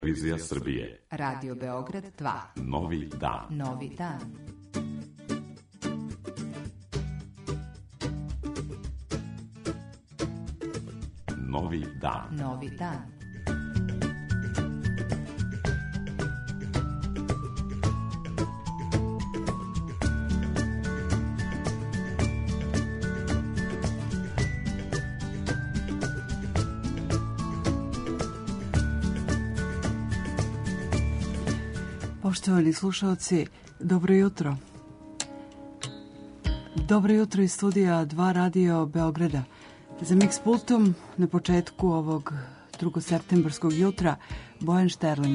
Televizija Srbije. Radio Beograd 2. Novi dan. Novi dan. Novi dan. Novi dan. Poštovani slušalci, dobro jutro. Dobro jutro iz studija 2 Radio Beograda. Za Mix pultom na početku ovog 2. septembarskog jutra Bojan Šterling.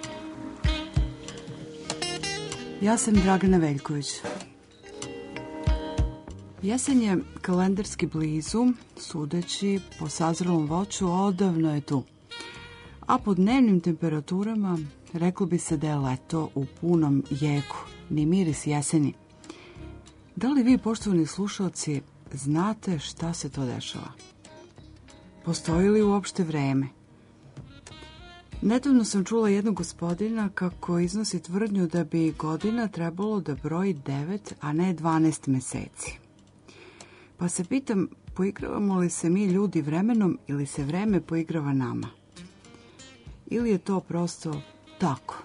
Ja sam Dragana Veljković. Jesen je kalendarski blizu, sudeći po sazrelom voću, odavno je tu. A po dnevnim temperaturama reklo bi se da je leto u punom jeku, ni miris jeseni. Da li vi, poštovani slušalci, znate šta se to dešava? Postoji li uopšte vreme? Nedavno sam čula jednog gospodina kako iznosi tvrdnju da bi godina trebalo da broji 9, a ne 12 meseci. Pa se pitam, poigravamo li se mi ljudi vremenom ili se vreme poigrava nama? Ili je to prosto tako?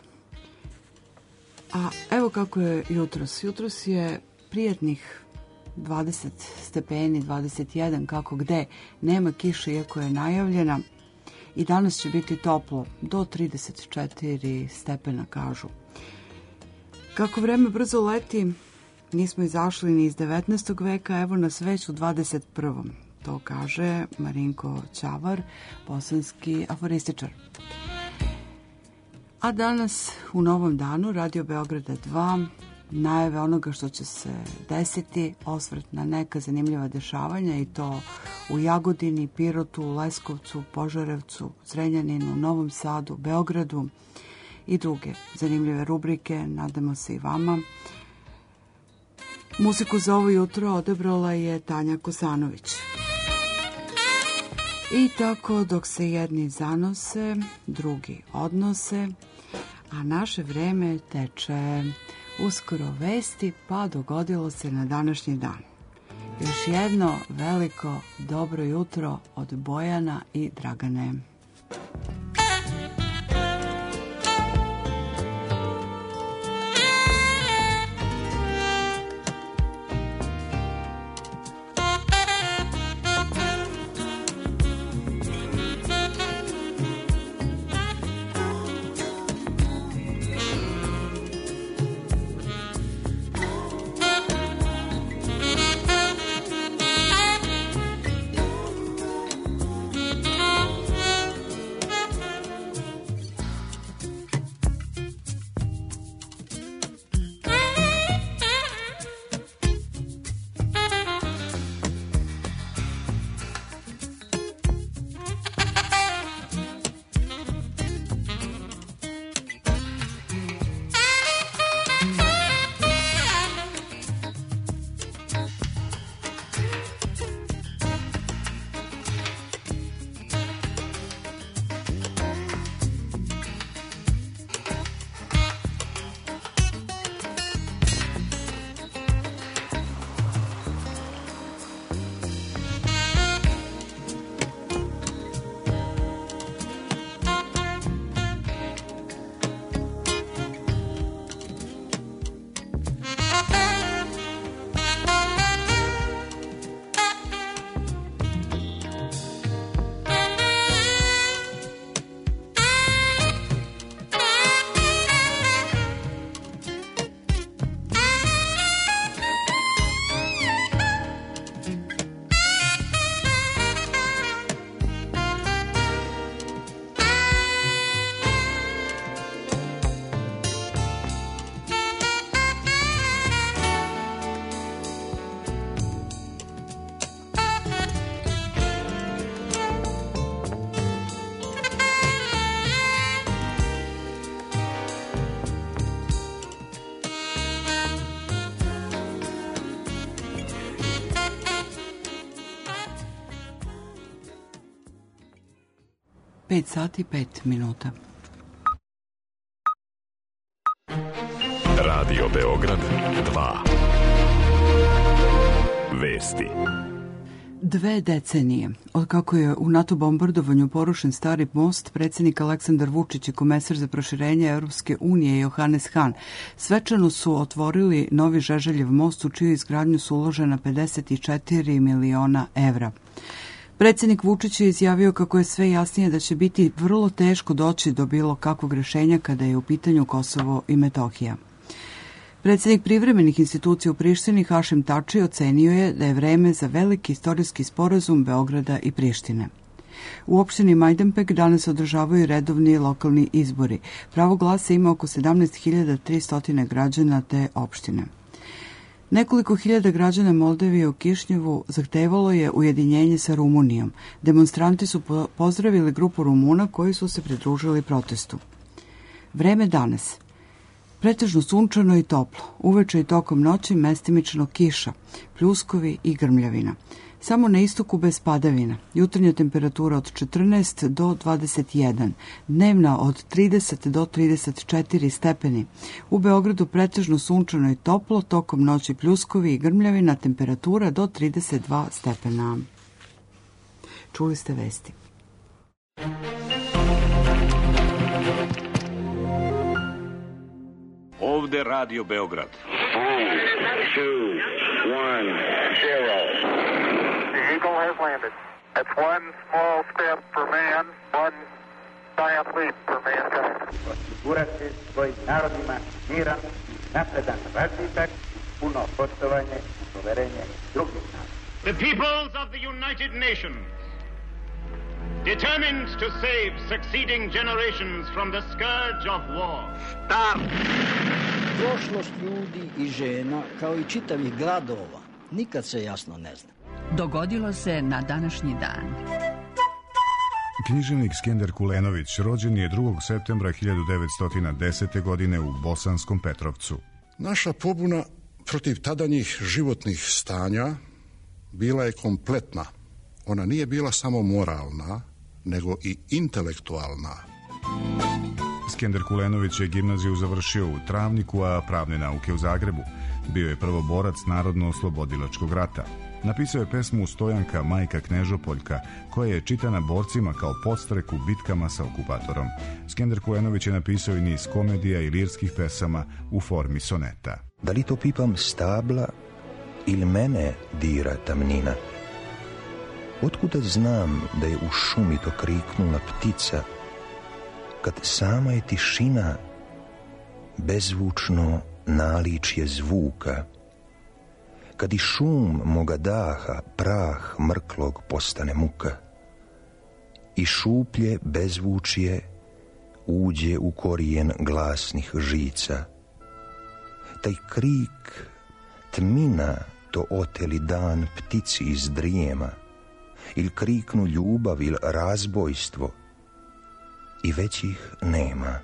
A evo kako je jutros. Jutros je prijatnih 20 stepeni, 21, kako gde. Nema kiše, iako je najavljena. I danas će biti toplo, do 34 stepena, kažu. Kako vreme brzo leti, nismo izašli ni iz 19. veka, evo nas već u 21. To kaže Marinko Ćavar, bosanski aforističar. A danas u novom danu Radio Beograda 2 najave onoga što će se desiti, osvrt na neka zanimljiva dešavanja, i to u Jagodini, Pirotu, Leskovcu, Požarevcu, Zrenjaninu, Novom Sadu, Beogradu i druge zanimljive rubrike, nadamo se i vama. Muziku za ovo jutro odabrala je Tanja Kosanović. I tako dok se jedni zanose, drugi odnose, a naše vreme teče. Uskoro vesti, pa dogodilo se na današnji dan. Još jedno veliko dobro jutro od Bojana i Dragane. Pet sati, 5 minuta. Radio Beograd 2. Vesti. 2 decenije. Od kako je u NATO bombardovanju porušen stari most, predsjednik Aleksandar Vučić i komesar za proširenje Europske unije Johannes Hahn svečano su otvorili novi Žeželjev most u čiju izgradnju su uložena 54 miliona evra. Predsjednik Vučić je izjavio kako je sve jasnije da će biti vrlo teško doći do bilo kakvog rješenja kada je u pitanju Kosovo i Metohija. Predsjednik privremenih institucija u Prištini Hašim Tači ocenio je da je vreme za veliki istorijski sporazum Beograda i Prištine. U opštini Majdanpek danas održavaju redovni lokalni izbori. Pravo glasa ima oko 17.300 građana te opštine. Nekoliko hiljada građana Moldavije u Kišnjevu zahtevalo je ujedinjenje sa Rumunijom. Demonstranti su pozdravili grupu Rumuna koji su se pridružili protestu. Vreme danas. Pretežno sunčano i toplo. Uveče i tokom noći mestimično kiša, pljuskovi i grmljavina. Samo na istoku bez padavina. Jutarnja temperatura od 14 do 21. Dnevna od 30 do 34 stepeni. U Beogradu pretežno sunčano i toplo, tokom noći pljuskovi i grmljavina, temperatura do 32 stepena. Čuli ste vesti. Ovde Radio Beograd. 3, 2, 1, 0. The Eagle has landed. That's one small step for man, one giant leap for mankind. Osigurati svojim narodima miran, napredan razvitak, puno poštovanje i poverenje drugih naroda. The peoples of the United Nations, determined to save succeeding generations from the scourge of war. Start! Prošlost ljudi i žena, kao i čitavih gradova, nikad se jasno ne zna. Dogodilo se na današnji dan. Književnik Skender Kulenović rođen je 2. septembra 1910. godine u Bosanskom Petrovcu. Naša pobuna protiv tadanjih životnih stanja bila je kompletna. Ona nije bila samo moralna, nego i intelektualna. Skender Kulenović je gimnaziju završio u Travniku, a pravne nauke u Zagrebu. Bio je prvoborac Narodno-oslobodilačkog rata. Napisao je pesmu Stojanka, majka Knežopoljka, koja je čitana borcima kao podstrek u bitkama sa okupatorom. Skender Kulenović je napisao i niz komedija i lirskih pesama u formi soneta. Da li to pipam stabla ili mene dira tamnina? Otkuda znam da je u šumi to kriknula ptica, kad sama je tišina bezvučno naličje zvuka, kad i šum moga daha prah mrklog postane muka i šuplje bezvučje uđe u korijen glasnih žica, taj krik tmina to oteli dan ptici iz drijema, ili kriknu ljubav ili razbojstvo i već ih nema.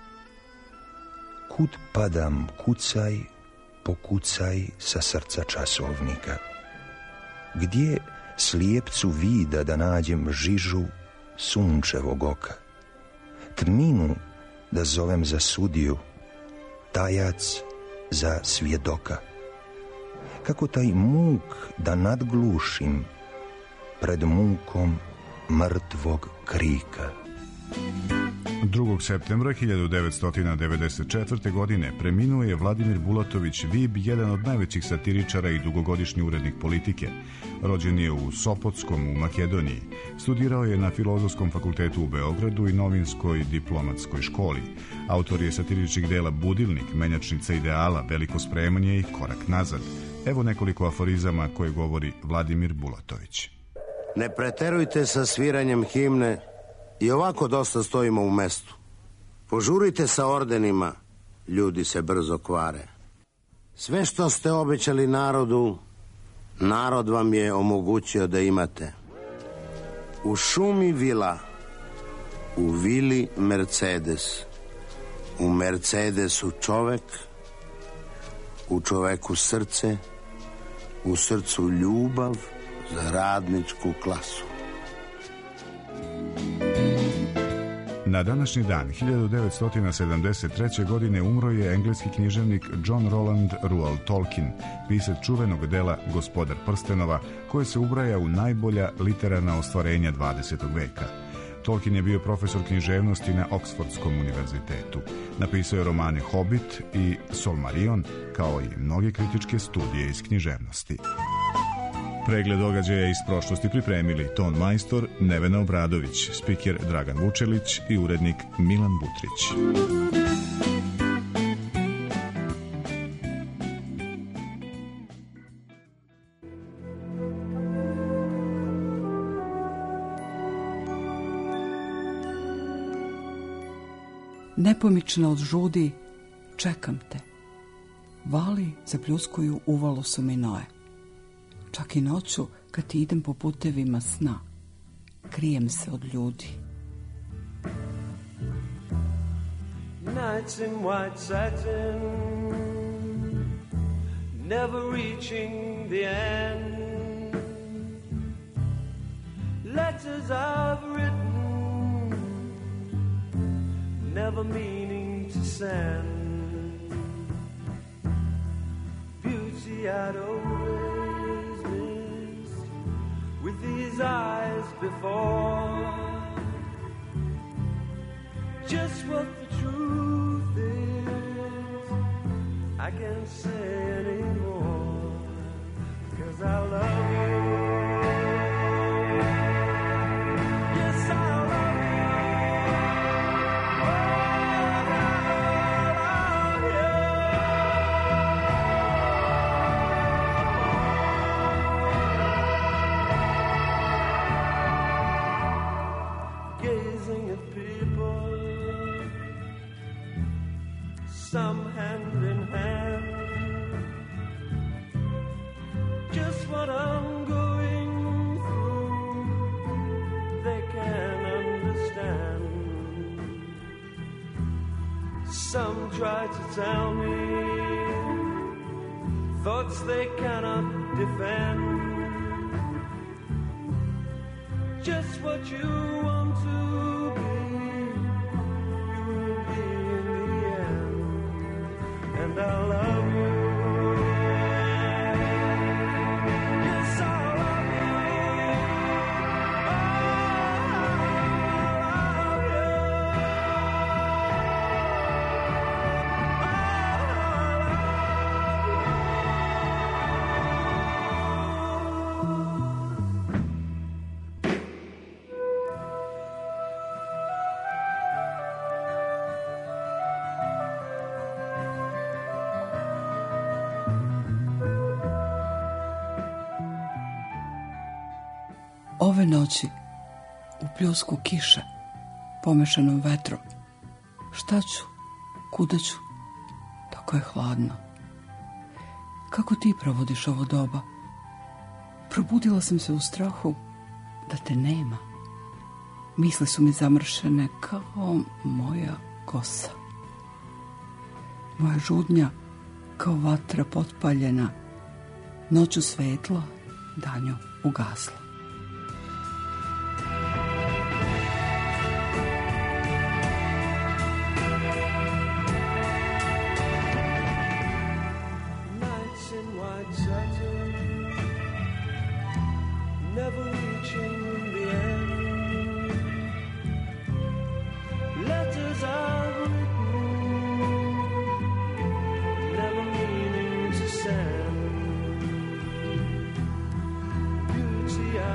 Kud padam, kucaj, pokucaj sa srca časovnika. Gdje slijepcu vida da nađem žižu sunčevog oka? Tminu da zovem za sudiju, tajac za svjedoka. Kako taj muk da nadglušim pred mukom mrtvog krika. 2. septembra 1994. godine preminuo je Vladimir Bulatović Vib, jedan od najvećih satiričara i dugogodišnji urednik politike. Rođen je u Sopotskom u Makedoniji. Studirao je na Filozofskom fakultetu u Beogradu i Novinskoj diplomatskoj školi. Autor je satiričnih dela Budilnik, Menjačnica ideala, Veliko spremanje i Korak nazad. Evo nekoliko aforizama koje govori Vladimir Bulatović. Ne preterujte sa sviranjem himne, i ovako dosta stojimo u mestu. Požurite sa ordenima, ljudi se brzo kvare. Sve što ste obećali narodu, narod vam je omogućio da imate. U šumi vila, u vili Mercedes, u Mercedesu čovek, u čoveku srce, u srcu ljubav za radničku klasu. Na današnji dan, 1973. godine, umro je engleski književnik John Roland Ruel Tolkien, pisac čuvenog dela Gospodar prstenova, koje se ubraja u najbolja literarna ostvarenja 20. veka. Tolkien je bio profesor književnosti na Oksfordskom univerzitetu. Napisao je romane Hobbit i Solmarion, kao i mnoge kritičke studije iz književnosti. Pregled događaja iz prošlosti pripremili ton majstor Nevena Obradović, spiker Dragan Vučelić i urednik Milan Butrić. Nepomična od žudi, čekam te. Vali zapljuskuju uvalo su mi noje. Čak i noću, kad ti idem po putevima sna, krijem se od ljudi. Nights in white satin, never reaching the end. Letters I've written, never meaning to send. Beauty I'd always missed with these eyes before. Just what the truth is, I can't say anymore, 'cause I love you. Yes, I love you. Oh, I love you. Gazing at people, some hand in hand, just what I'm going through, they can understand. Some try to tell me thoughts they cannot defend, just what you want to be, you will be in the end. And I love you. Yes, I love you. Ove noći, u pljusku kiše, pomešanom vetrom, šta ću, kuda ću, tako je hladno. Kako ti provodiš ovo doba? Probudila sam se u strahu da te nema. Misle su mi zamršene kao moja kosa. Moja žudnja kao vatra potpaljena, noću svetlo, danju ugasla. Never reaching the end. Letters I've written, never meaning to send. Beauty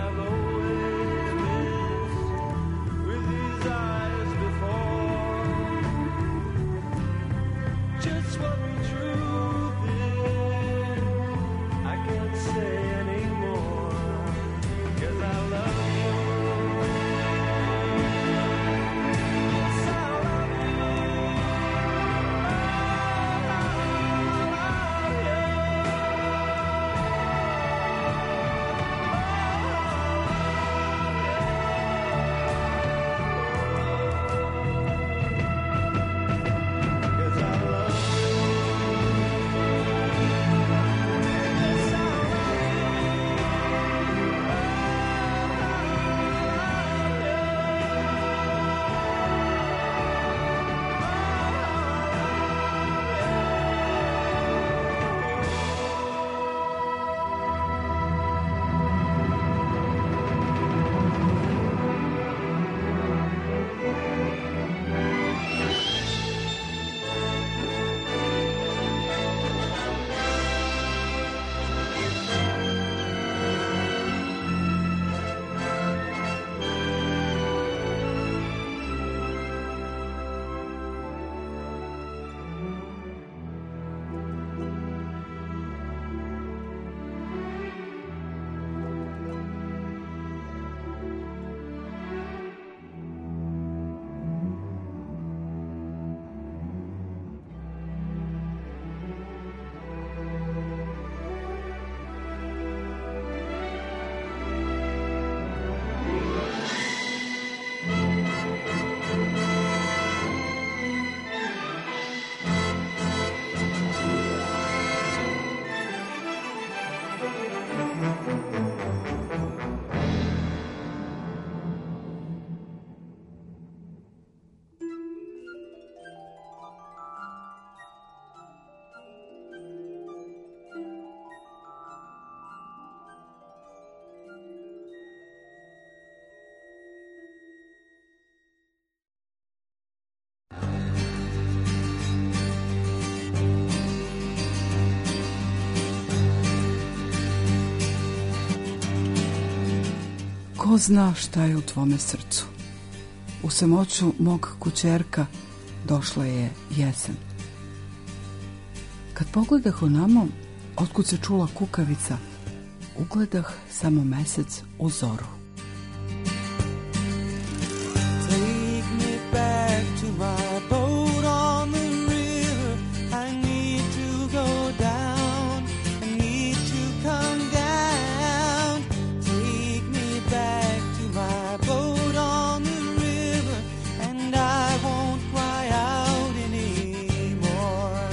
Ko zna šta je u tvome srcu? U samoću mog kućerka došla je jesen. Kad pogledah onamo, otkud se čula kukavica, ugledah samo mesec u zoru. Take me back to my boat on the river. I need to go down. I need to come down. Take me back to my boat on the river, and I won't cry out anymore.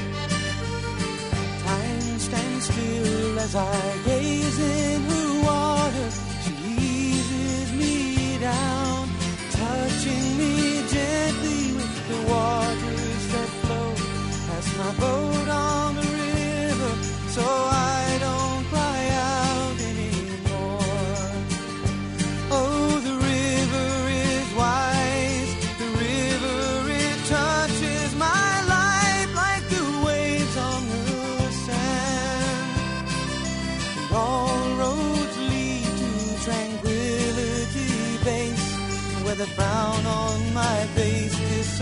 Time stands still as I gaze in her water. She eases me down, touching me gently with the waters that flow past my boat on the river, so I don't cry out anymore. Oh, the river is wise, the river, it touches my life like the waves on the sand. And all roads lead to Tranquility Base, where the frown on my face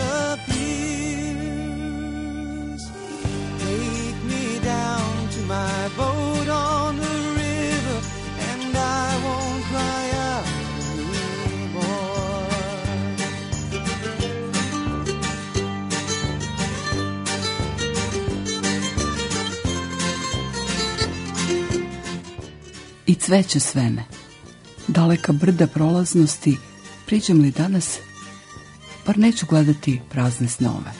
disappears. Take me down to my boat on the river, and I won't cry out anymore. I cveće sveme, daleka brda prolaznosti, priđem li danas, bar neću gledati prazne snove.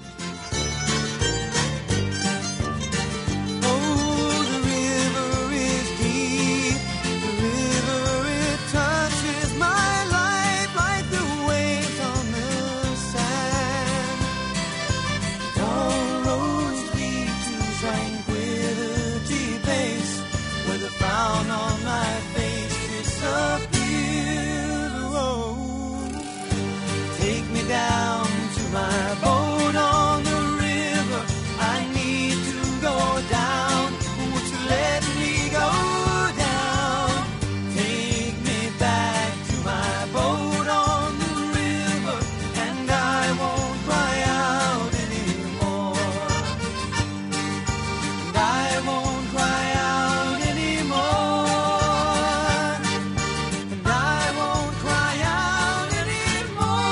Oh, the river is deep, the river, it touches my life like the waves on the sand. All roads lead to Tranquility Base, where the frown on my face disappears. Oh, take me down to my boat on the river. I need to go down. Won't you let me go down? Take me back to my boat on the river, and I won't cry out anymore. And I won't cry out anymore. And I won't cry out anymore.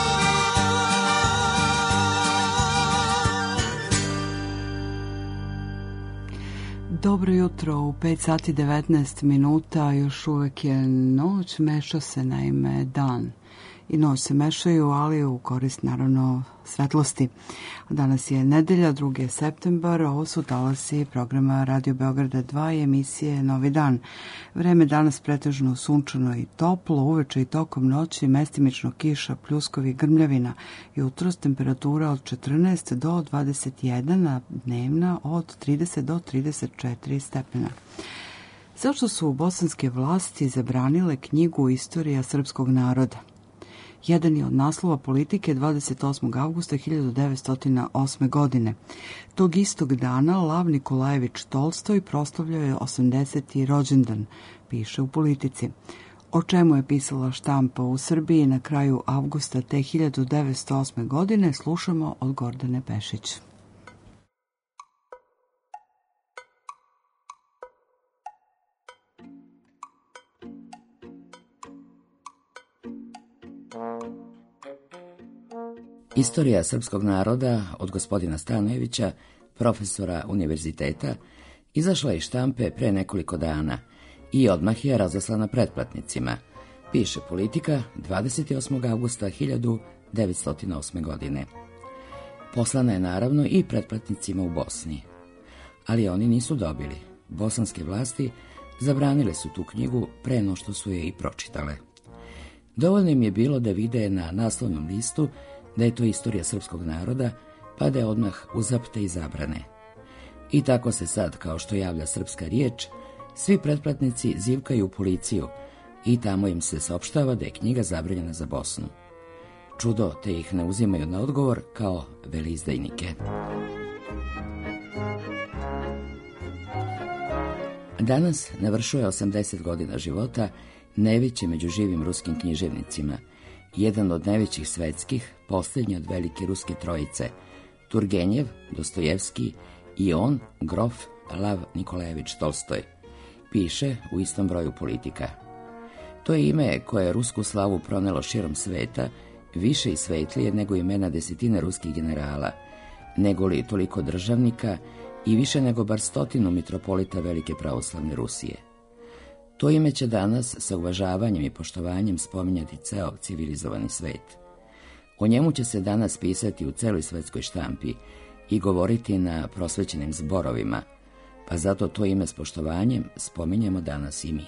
Dobro jutro, u 5 sati 19 minuta, još uvek je noć, meša se naime dan i noć se mešaju, ali u korist naravno svetlosti. Danas je nedelja, 2. septembar, ovo su talasi programa Radio Beograda 2 i emisije Novi dan. Vreme danas pretežno sunčano i toplo, uveče i tokom noći mestimično kiša, pljuskovi, grmljavina, jutros temperatura od 14 do 21, a dnevna od 30 do 34 stepena. Zašto su bosanske vlasti zabranile knjigu Istorija srpskog naroda? Jedan je od naslova Politike 28. avgusta 1908. godine. Tog istog dana Lav Nikolajević Tolstoj proslavljao je 80. rođendan, piše u Politici. O čemu je pisala štampa u Srbiji na kraju avgusta te 1908. godine slušamo od Gordane Pešić. Istorija srpskog naroda od gospodina Stanojevića, profesora univerziteta, izašla iz štampe pre nekoliko dana i odmah je razaslana pretplatnicima, piše Politika 28. avgusta 1908. godine. Poslana je naravno i pretplatnicima u Bosni, ali oni nisu dobili. Bosanske vlasti zabranile su tu knjigu pre no što su je i pročitale. Dovoljno im je bilo da vide na naslovnom listu da je to istorija srpskog naroda, pa da je odmah uzapte i zabrane. I tako se sad, kao što javlja srpska riječ, svi pretplatnici zivkaju u policiju i tamo im se saopštava da je knjiga zabranjena za Bosnu. Čudo te ih ne uzimaju na odgovor kao veleizdajnike. Danas navršuje 80 godina života najveći među živim ruskim književnicima, jedan od najvećih svetskih, posljednji od velike ruske trojice, Turgenjev, Dostojevski i on, grof Lav Nikolajević Tolstoj, piše u istom broju politika. To je ime koje je rusku slavu pronelo širom sveta, više i svetlije nego imena desetine ruskih generala, nego li toliko državnika i više nego bar 100 mitropolita Velike pravoslavne Rusije. To ime će danas sa uvažavanjem i poštovanjem spominjati ceo civilizovani svet. O njemu će se danas pisati u celoj svetskoj štampi i govoriti na prosvećenim zborovima, pa zato to ime s poštovanjem spominjemo danas i mi.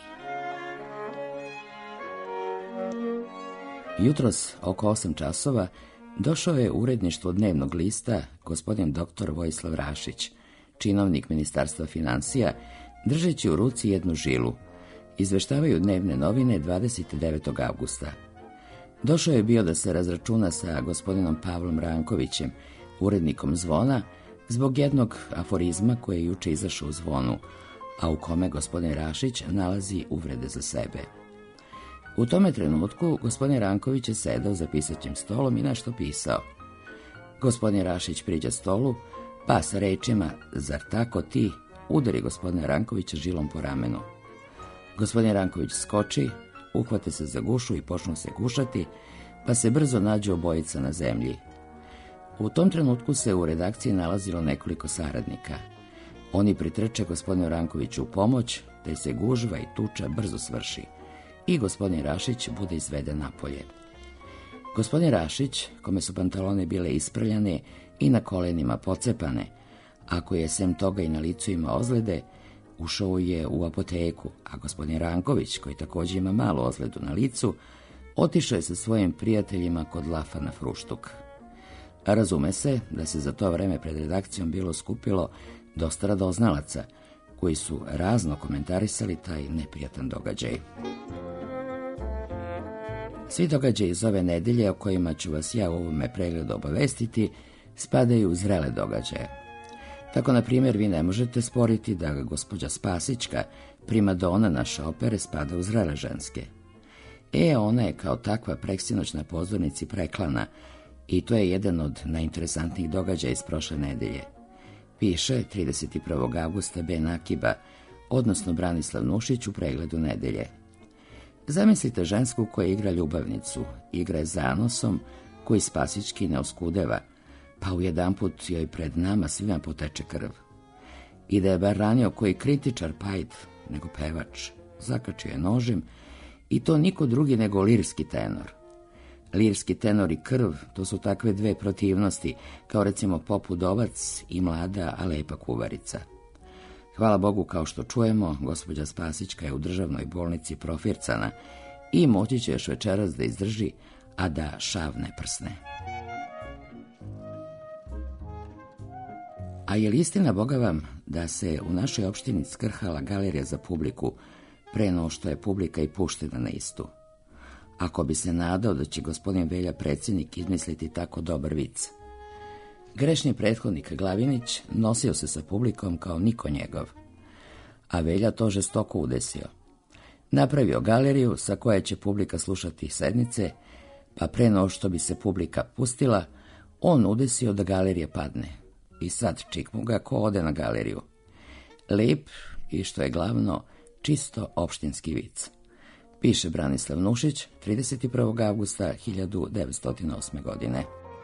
Jutros oko 8 časova došao je u uredništvo dnevnog lista gospodin dr. Vojislav Rašić, činovnik Ministarstva financija, držeći u ruci jednu žilu. Izveštavaju dnevne novine 29. avgusta. Došao je bio da se razračuna sa gospodinom Pavlom Rankovićem, urednikom Zvona, zbog jednog aforizma koji je juče izašao u Zvonu, a u kome gospodin Rašić nalazi uvrede za sebe. U tome trenutku gospodin Ranković je sedao za pisaćim stolom i nešto pisao. Gospodin Rašić priđe stolu, pa sa rečima "Zar tako ti?" udari gospodina Rankovića žilom po ramenu. Gospodin Ranković skoči, uhvate se za gušu i počnu se gušati, pa se brzo nađu obojica na zemlji. U tom trenutku se u redakciji nalazilo nekoliko saradnika. Oni pritrče gospodinu Rankoviću u pomoć, te se gužva i tuča brzo svrši i gospodin Rašić bude izveden napolje. Gospodin Rašić, kome su pantalone bile isprljane i na kolenima pocepane, a koji je sem toga i na licu ima ozljede, ušao je u apoteku, a gospodin Ranković, koji također ima malu ozljedu na licu, otišao je sa svojim prijateljima kod Lafa na fruštuk. Razume se da se za to vreme pred redakcijom bilo skupilo dosta radoznalaca, koji su razno komentarisali taj neprijatan događaj. Svi događaji iz ove nedelje, o kojima ću vas ja u ovome pregledu obavestiti, spadaju u zrele događaje. Tako, na primjer, vi ne možete sporiti da gospođa Spasićka, primadona naše opere, spada u zrele ženske. Ona je kao takva preksinoć na pozornici preklana i to je jedan od najinteresantnijih događaja iz prošle nedelje. Piše 31. avgusta Ben Akiba, odnosno Branislav Nušić u pregledu nedelje. Zamislite žensku koja igra ljubavnicu, igra je zanosom koji Spasićki ne oskudeva, pa ujedanput joj pred nama svima poteče krv. I da je bar ranio koji kritičar pajd, nego pevač, zakačio je nožem, i to niko drugi nego lirski tenor. Lirski tenor i krv, to su takve dve protivnosti, kao recimo pop udovac i mlada, a lepa kuvarica. Hvala Bogu, kao što čujemo, gospođa Spasićka je u državnoj bolnici profircana i moći će još večeras da izdrži, a da šav ne prsne. A je li istina, Boga vam, da se u našoj opštini skrhala galerija za publiku pre no što je publika i puštena na istu? Ako bi se nadao da će gospodin Velja predsjednik izmisliti tako dobar vic. Grešni prethodnik Glavinić nosio se sa publikom kao niko njegov, a Velja to žestoko udesio. Napravio galeriju sa koje će publika slušati sednice, pa pre no što bi se publika pustila, on udesio da galerija padne. I sad čikmu ga ko ode na galeriju. Lep i, što je glavno, čisto opštinski vic. Piše Branislav Nušić 31. avgusta 1908. godine.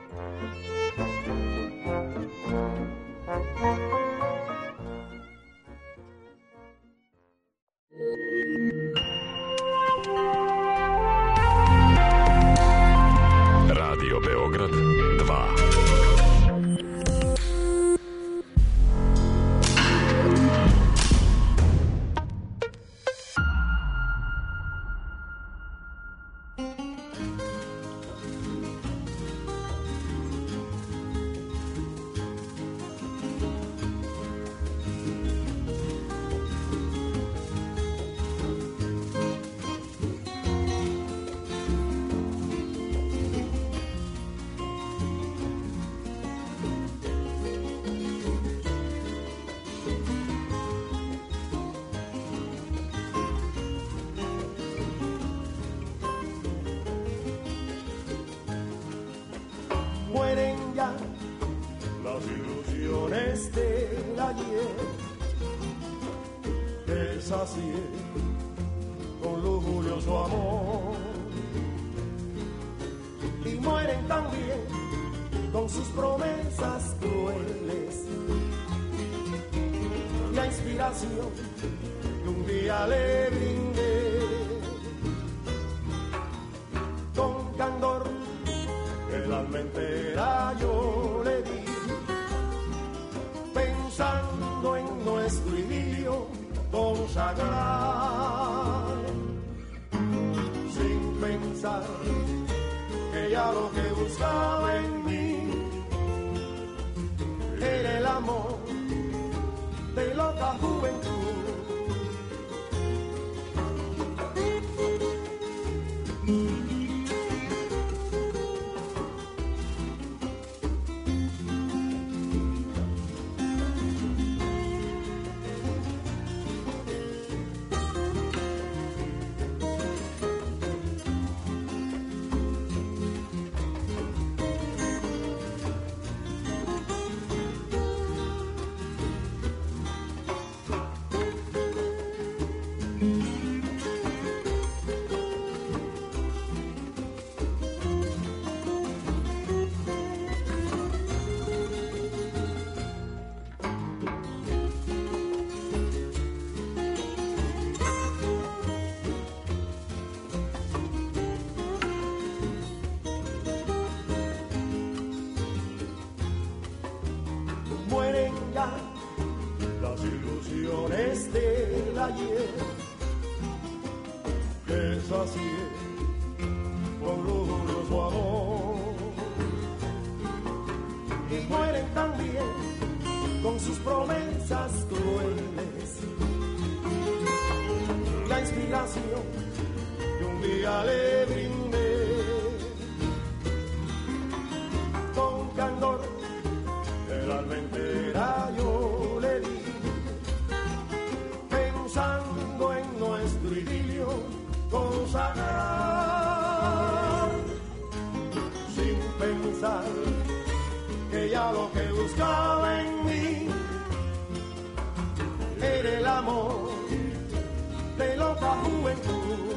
Radio Beograd 2. este el ayer que sacié con lujurioso amor. Y mueren también con sus promesas crueles. La inspiración que un día le brindé, con candor el alma entera yo le di, pensando en nuestro idilio consagrar, sin pensar que ya lo que buscaba en mí era el amor de loca juventud. Mueren ya las ilusiones del ayer que sacié con lujurioso amor, y mueren también con sus promesas crueles. La inspiración que un día le brindé, con candor el alma entera yo le di, pensando en nuestro idilio consagrar, sin pensar que ya lo que buscaba en mí era el amor de loca juventud.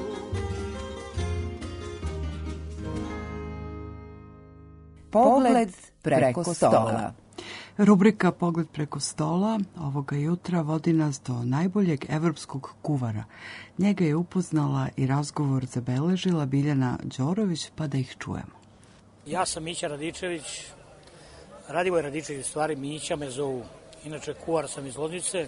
Pogled preko stola. Rubrika Pogled preko stola ovoga jutra vodi nas do najboljeg evropskog kuvara. Njega je upoznala i razgovor zabeležila Biljana Đorović, pa da ih čujemo. Ja sam Mića Radičević, Radivoj Radičević, stvari Mića me zovu. Inače kuvar sam iz Loznice,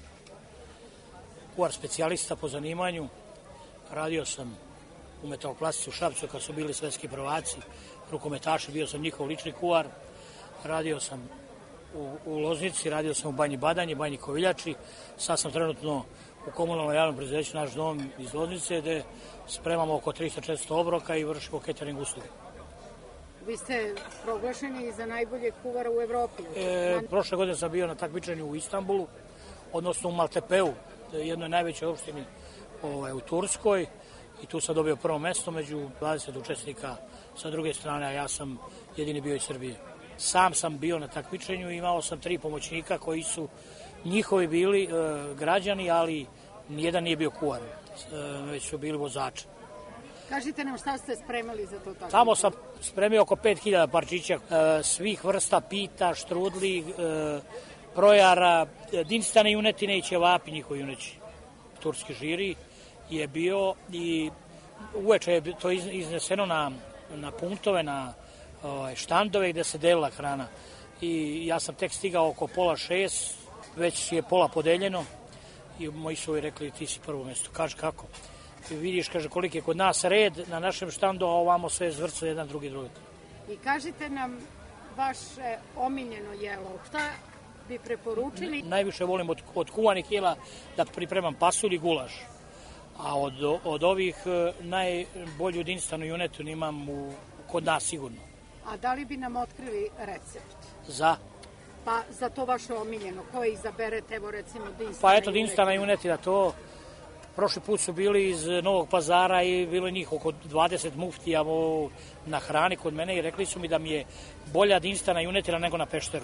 kuvar specijalista po zanimanju. Radio sam u Metaloplastici u Šapcu kad su bili svetski prvaci, rukometaši, bio sam njihov lični kuvar. Radio sam u Loznici, radio sam u Banji Badanje, Banji Koviljači. Sad sam trenutno u komunalnom javnom preduzeću Naš dom iz Loznice, gde spremamo oko 300-400 obroka i vršimo catering usluge. Vi ste proglašeni za najboljeg kuvara u Evropi. Prošle godine sam bio na takmičenju u Istanbulu, odnosno u Maltepeu, jednoj najvećoj opštini u Turskoj, i tu sam dobio prvo mesto među 20 učesnika sa druge strane, a ja sam jedini bio iz Srbije. Sam sam bio na takmičenju i imao sam 3 pomoćnika koji su njihovi bili građani, ali nijedan nije bio kuvar, već su bili vozači. Kažite nam šta ste spremali za to takmičenje? Tamo sam spremio oko 5000 parčića svih vrsta pita, štrudli, projara, dinstane junetine i ćevapi njihovi juneći. Turski žiri je bio i uveče je to izneseno na punktove, na štandove gde se delila hrana. I ja sam tek stigao oko 5:30, već je pola podeljeno i moji su rekli ti si prvo mesto. Kaže kako? I vidiš, kaže, koliko je kod nas red na našem štandu, a ovamo sve zvrcu jedan drugi. I kažite nam vaše omiljeno jelo. Šta bi preporučili? Najviše volim od kuvanih jela da pripremam pasulj i gulaš. A od ovih najbolju jedinstanu junetu imam kod nas sigurno. A da li bi nam otkrili recept? Za? Pa za to vaše omiljeno, koje izaberete, evo recimo dinstana. Pa eto dinstana junetina, to prošli put su bili iz Novog Pazara i bilo je njih oko 20 muftija na hrani kod mene i rekli su mi da mi je bolja dinstana junetina nego na Pešteru.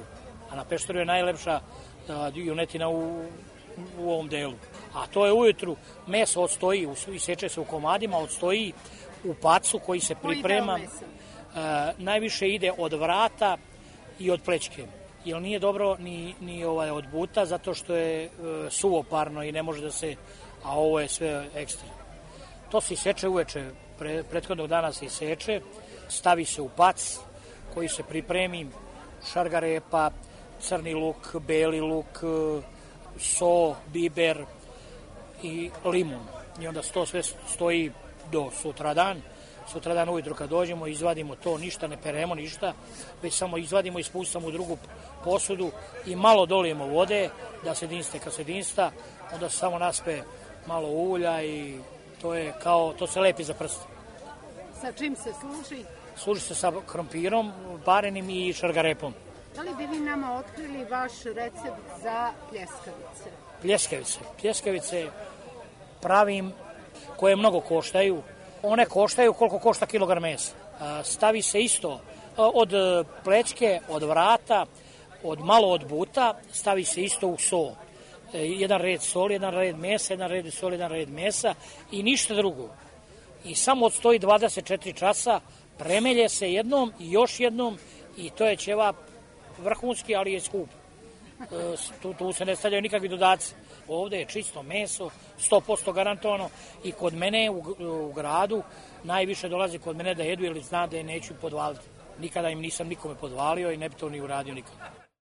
a na Pešteru je najlepša junetina u ovom delu. A to je ujutru, meso odstoji, iseče se u komadima, odstoji u pacu koji se priprema. Najviše ide od vrata i od plećke. Jer nije dobro ni od buta, zato što je suvoparno i ne može da se, a ovo je sve ekstra. To se iseče uveče, prethodnog dana se iseče, stavi se u pac koji se pripremi, šargarepa, crni luk, beli luk, so, biber i limun. I onda to sve stoji do sutradan. Sutradan ujutro kad dođemo, izvadimo to, ništa ne peremo, ništa, već samo izvadimo i spustamo u drugu posudu i malo dolijemo vode da se dinste. Kad se dinsta, onda se samo naspe malo ulja i to se lepi za prst. Sa čim se služi? Služi se sa krompirom, varenim i šargarepom. Da li bi vi nama otkrili vaš recept za pljeskavice? Pljeskavice pravim koje mnogo koštaju. One koštaju koliko košta kilogram mesa. Stavi se isto od plećke, od vrata, malo od buta, stavi se isto u so. Jedan red soli, jedan red mesa, jedan red soli, jedan red mesa i ništa drugo. I samo odstoji 24 časa, premelje se jednom i još jednom i to je ćevap vrhunski, ali je skup. Tu se ne stavljaju nikakvi dodaci. Ovde je čisto meso, 100% garantovano i kod mene u gradu najviše dolazi kod mene da jedu ili zna da je neću podvaliti. Nikada im nisam nikome podvalio i ne bi to ni uradio nikada.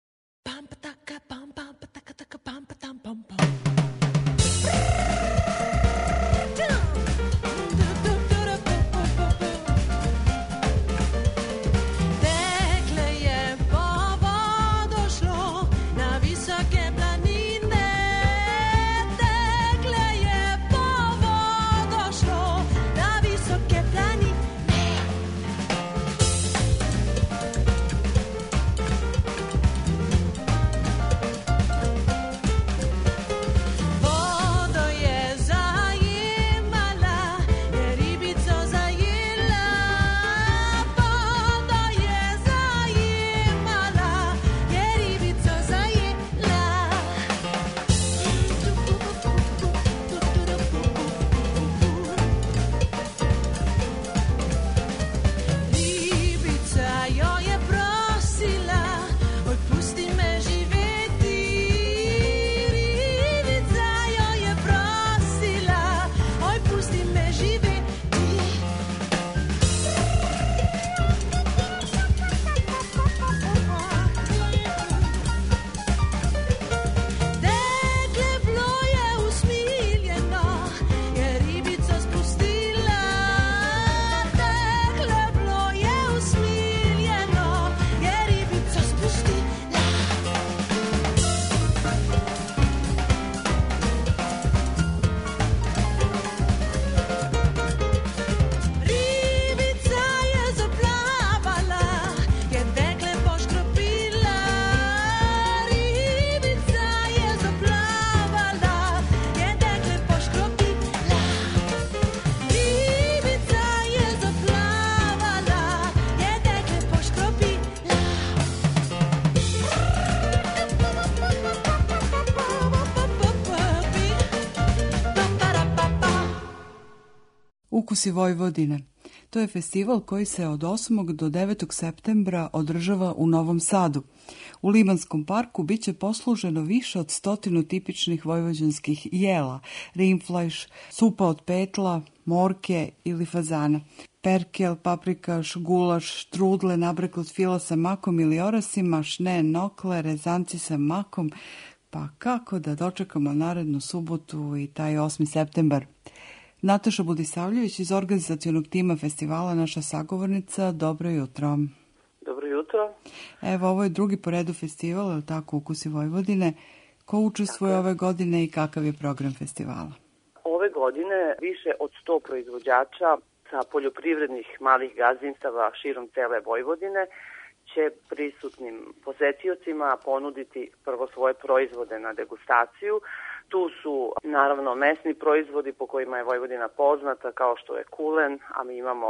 Ukusi Vojvodine. To je festival koji se od 8. do 9. septembra održava u Novom Sadu. U Limanskom parku biće posluženo više od 100 tipičnih vojvođanskih jela, rimflajš, supa od petla, morke ili fazana, perkel, paprikaš, gulaš, štrudle, nabrek od fila sa makom ili orasima, šne, nokle, rezanci sa makom. Pa kako da dočekamo narednu subotu i taj 8. septembar? Nataša Budisavljević iz organizacionog tima festivala, naša sagovornica. Dobro jutro. Dobro jutro. Evo, ovo je drugi po redu festival, je li tako, Ukusi Vojvodine. Ko učestvuje ove godine i kakav je program festivala? Ove godine više od 100 proizvođača sa poljoprivrednih malih gazdinstava širom cele Vojvodine će prisutnim posetiocima ponuditi prvo svoje proizvode na degustaciju. Tu su naravno mesni proizvodi po kojima je Vojvodina poznata, kao što je kulen, a mi imamo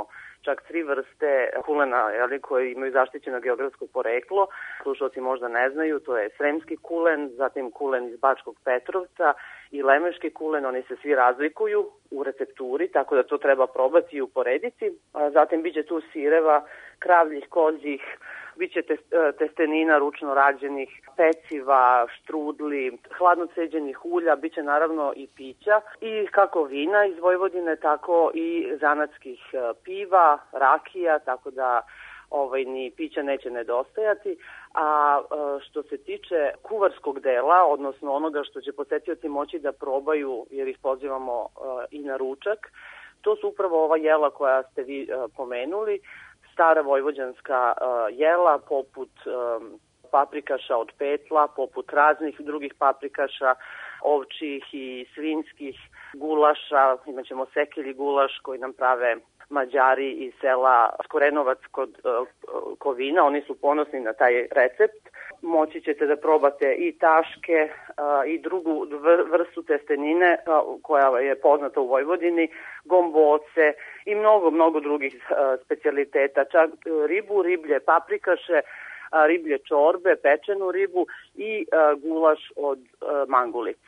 čak 3 vrste kulena koji imaju zaštićeno geografsko poreklo. Slušalci možda ne znaju, to je sremski kulen, zatim kulen iz Bačkog Petrovca i lemeški kulen. Oni se svi razlikuju u recepturi, tako da to treba probati i uporediti. Zatim biće tu sireva, kravljih, kozjih, biće testenina ručno rađenih, peciva, štrudli, hladno ceđenih ulja, biće naravno i pića i kako vina iz Vojvodine, tako i zanatskih piva, rakija, tako da ni pića neće nedostajati. A što se tiče kuvarskog dela, odnosno onoga što će posetioci moći da probaju, jer ih pozivamo i na ručak, to su upravo ova jela koja ste vi pomenuli, stara vojvođanska jela poput paprikaša od petla, poput raznih drugih paprikaša, ovčjih i svinjskih gulaša, imaćemo sekelji gulaš koji nam prave Mađari iz sela Skorenovac kod Kovina, oni su ponosni na taj recept. Moći ćete da probate i taške i drugu vrstu testenine koja je poznata u Vojvodini, gomboce i mnogo drugih specijaliteta, čak ribu, riblje paprikaše, riblje čorbe, pečenu ribu i gulaš od mangulice.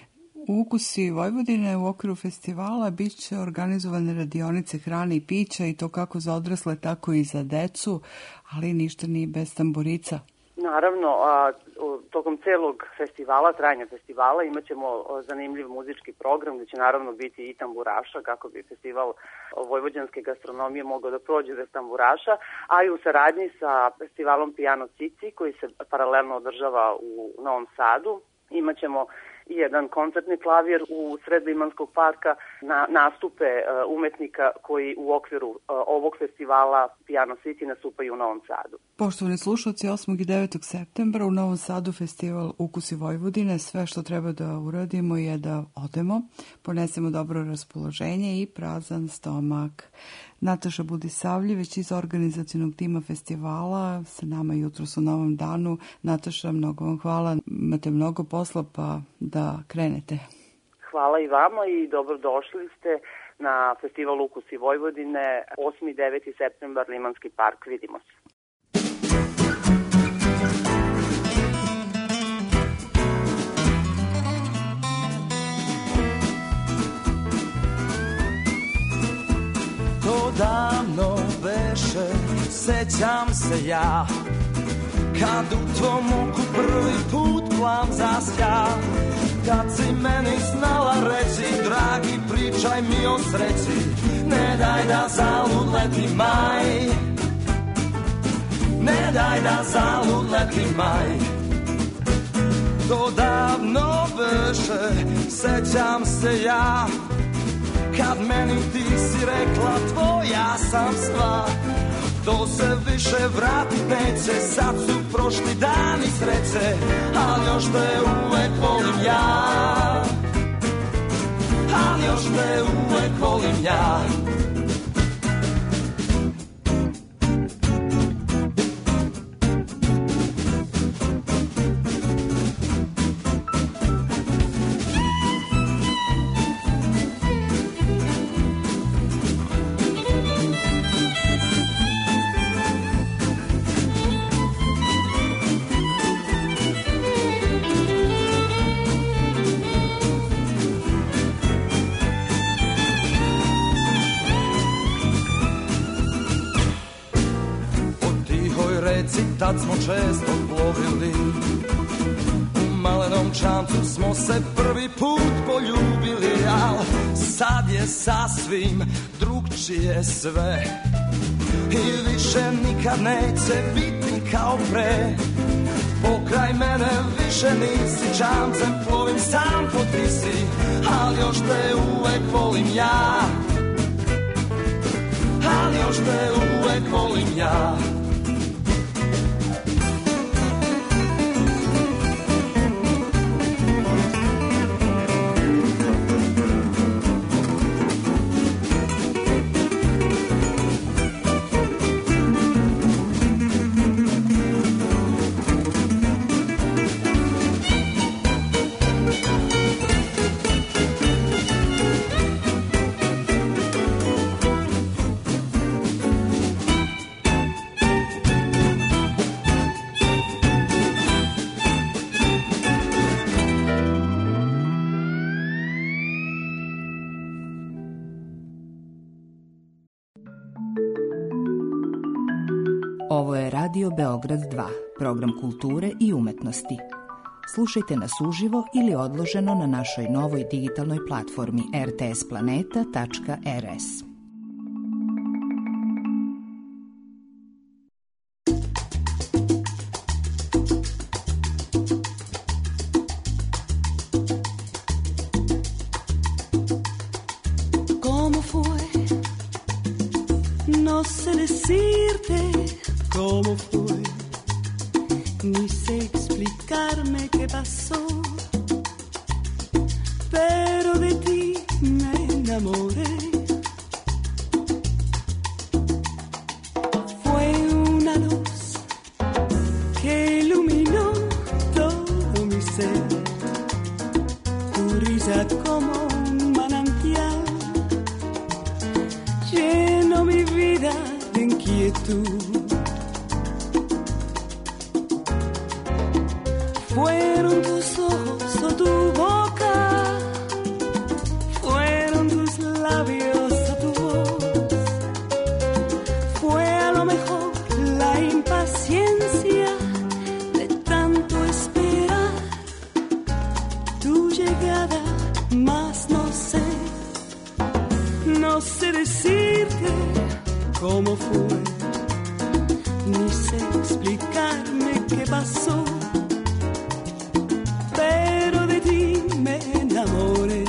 U Ukusi Vojvodine u okviru festivala bit će organizovane radionice hrane i pića i to kako za odrasle, tako i za decu, ali ništa nije bez tamburica. Naravno, tokom celog festivala, trajanja festivala, imat ćemo zanimljiv muzički program gde će naravno biti i tamburaša, kako bi festival vojvođanske gastronomije mogao da prođe bez tamburaša, a i u saradnji sa festivalom Piano Cici, koji se paralelno održava u Novom Sadu. Imat ćemo i jedan koncertni klavir u sred Limanskog parka na nastupe umetnika koji u okviru ovog festivala Piano City nastupaju u Novom Sadu. Poštovani slušalci, 8. i 9. septembra u Novom Sadu festival Ukusi Vojvodine. Sve što treba da uradimo je da odemo, ponesemo dobro raspoloženje i prazan stomak. Nataša Budisavljević iz organizacionog tima festivala sa nama jutros u Novom danu. Nataša, mnogo vam hvala. Imate mnogo posla, pa da krenete. Hvala i vama i dobrodošli ste na festival Ukusi Vojvodine 8. i 9. septembar Limanski park. Vidimo se. To davno beše, sećam se ja, kad u tvom oku prvi put plav zasja, kad si meni znala reći, dragi pričaj mi o sreći, ne daj da zalud leti maj, ne daj da zalud leti maj. To davno beše, sećam se ja, kad meni ti si rekla tvoja sam stvar, to se više vratit neće, sad su prošli dani sreće, ali još te uvek volim ja, ali još te uvek volim ja. Tad smo često plovili, u malenom čamcu smo se prvi put poljubili, al sad je sasvim drugčije sve i više nikad neće biti kao pre. Pokraj mene više nisi, čamcem plovim sam po Tisi, al još te uvek volim ja, al još te uvek volim ja. Radio Beograd 2, program kulture i umetnosti. Slušajte nas uživo ili odloženo na našoj novoj digitalnoj platformi rtsplaneta.rs. No sé decirte cómo fue, ni sé explicarme qué pasó, pero de ti me enamoré. Fue una luz que iluminó todo mi ser, tu risa como un manantial llenó mi vida de inquietud. Fueron tus ojos o tu boca, fueron tus labios o tu voz, fue a lo mejor la impaciencia de tanto esperar tu llegada, mas no sé decirte cómo fue, ni sé explicarme qué pasó, pero de ti me enamoré.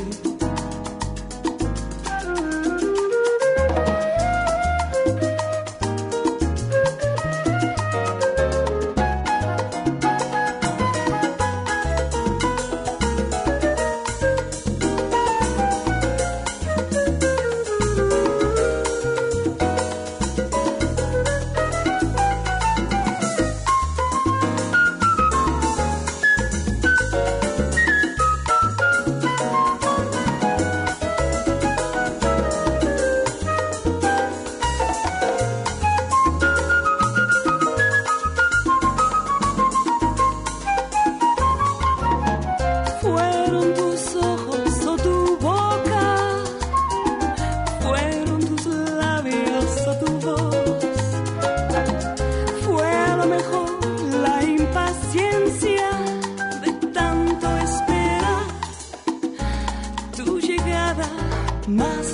Mas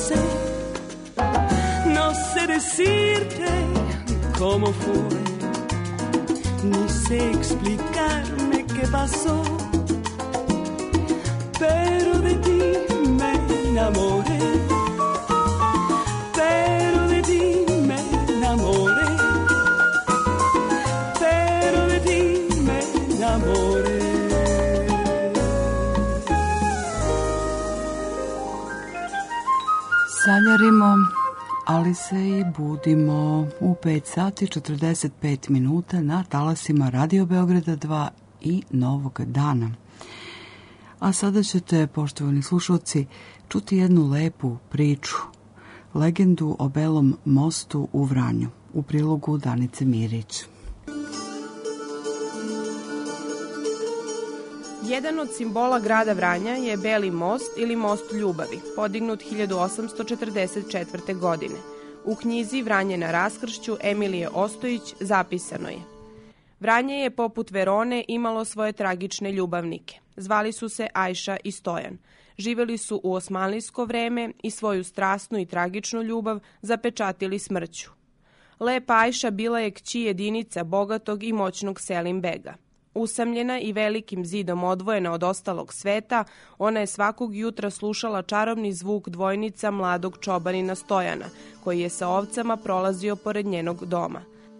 no sé decirte cómo fue, ni sé explicarme qué pasó, pero de ti me enamoré, pero de ti me enamoré, pero de ti me enamoré. Sanjarimo, ali se i budimo u 5 sati 45 minuta na talasima Radio Beograda 2 i Novog dana. A sada ćete, poštovani slušalci, čuti jednu lepu priču, legendu o Belom mostu u Vranju, u prilogu Danice Mirić. Jedan od simbola grada Vranja je Beli most ili most ljubavi, podignut 1844. godine. U knjizi Vranje na raskršću Emilije Ostojić zapisano je: Vranje je poput Verone imalo svoje tragične ljubavnike. Zvali su se Ajša i Stojan. Živeli su u osmanlijsko vreme i svoju strasnu i tragičnu ljubav zapečatili smrću. Lepa Ajša bila je kći jedinica bogatog i moćnog Selim Bega. Usamljena i velikim zidom odvojena od ostalog sveta, ona je svakog jutra slušala čarobni zvuk dvojnica mladog čobanina Stojana, koji je sa ovcama prolazio pored njenog doma.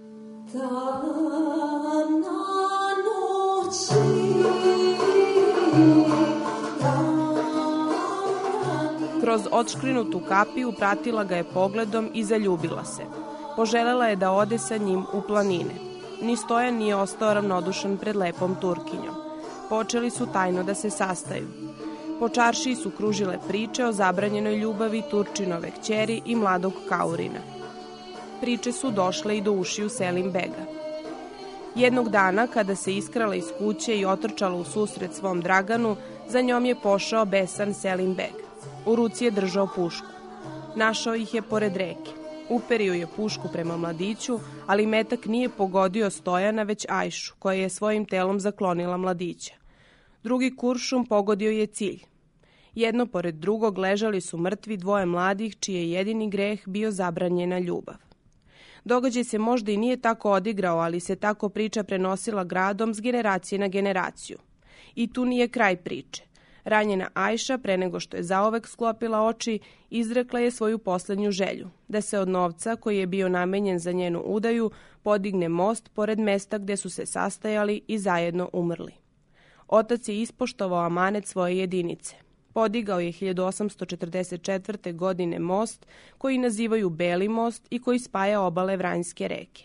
Kroz odškrinutu kapiju pratila ga je pogledom i zaljubila se. Poželela je da ode sa njim u planine. Ni Stojan nije ostao ravnodušan pred lepom Turkinjom. Počeli su tajno da se sastaju. Po čaršiji su kružile priče o zabranjenoj ljubavi Turčinove kćeri i mladog Kaurina. Priče su došle i do ušiju Selim Bega. Jednog dana, kada se iskrala iz kuće i otrčala u susret svom Draganu, za njom je pošao besan Selim Beg. U ruci je držao pušku. Našao ih je pored reke. Uperio je pušku prema mladiću, ali metak nije pogodio Stojana, već Ajšu, koja je svojim telom zaklonila mladića. Drugi kuršum pogodio je cilj. Jedno pored drugog ležali su mrtvi dvoje mladih, čiji je jedini greh bio zabranjena ljubav. Događaj se možda i nije tako odigrao, ali se tako priča prenosila gradom s generacije na generaciju. I tu nije kraj priče. Ranjena Ajša, pre nego što je zaovek sklopila oči, izrekla je svoju poslednju želju, da se od novca koji je bio namenjen za njenu udaju podigne most pored mesta gde su se sastajali i zajedno umrli. Otac je ispoštovao amanet svoje jedinice. Podigao je 1844. godine most koji nazivaju Beli most i koji spaja obale Vranjske reke.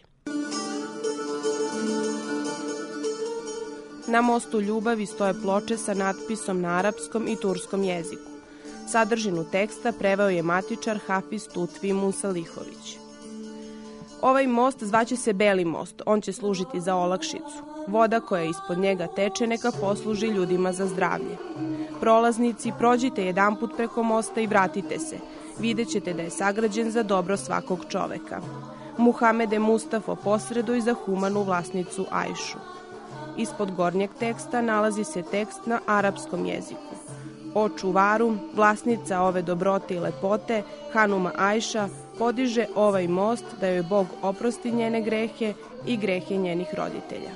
Na mostu Ljubavi stoje ploče sa natpisom na arapskom i turskom jeziku. Sadržinu teksta preveo je matičar Hafiz Tutvi Musalihović. Ovaj most zvaće se Beli most, on će služiti za olakšicu. Voda koja ispod njega teče neka posluži ljudima za zdravlje. Prolaznici, prođite jedanput preko mosta i vratite se. Vidjet ćete da je sagrađen za dobro svakog čoveka. Muhamede Mustafo posreduj za humanu vlasnicu Ajšu. Ispod gornjeg teksta nalazi se tekst na arapskom jeziku. O čuvaru, vlasnica ove dobrote i lepote, Hanuma Ajša, podiže ovaj most da joj Bog oprosti njene grehe i grehe njenih roditelja.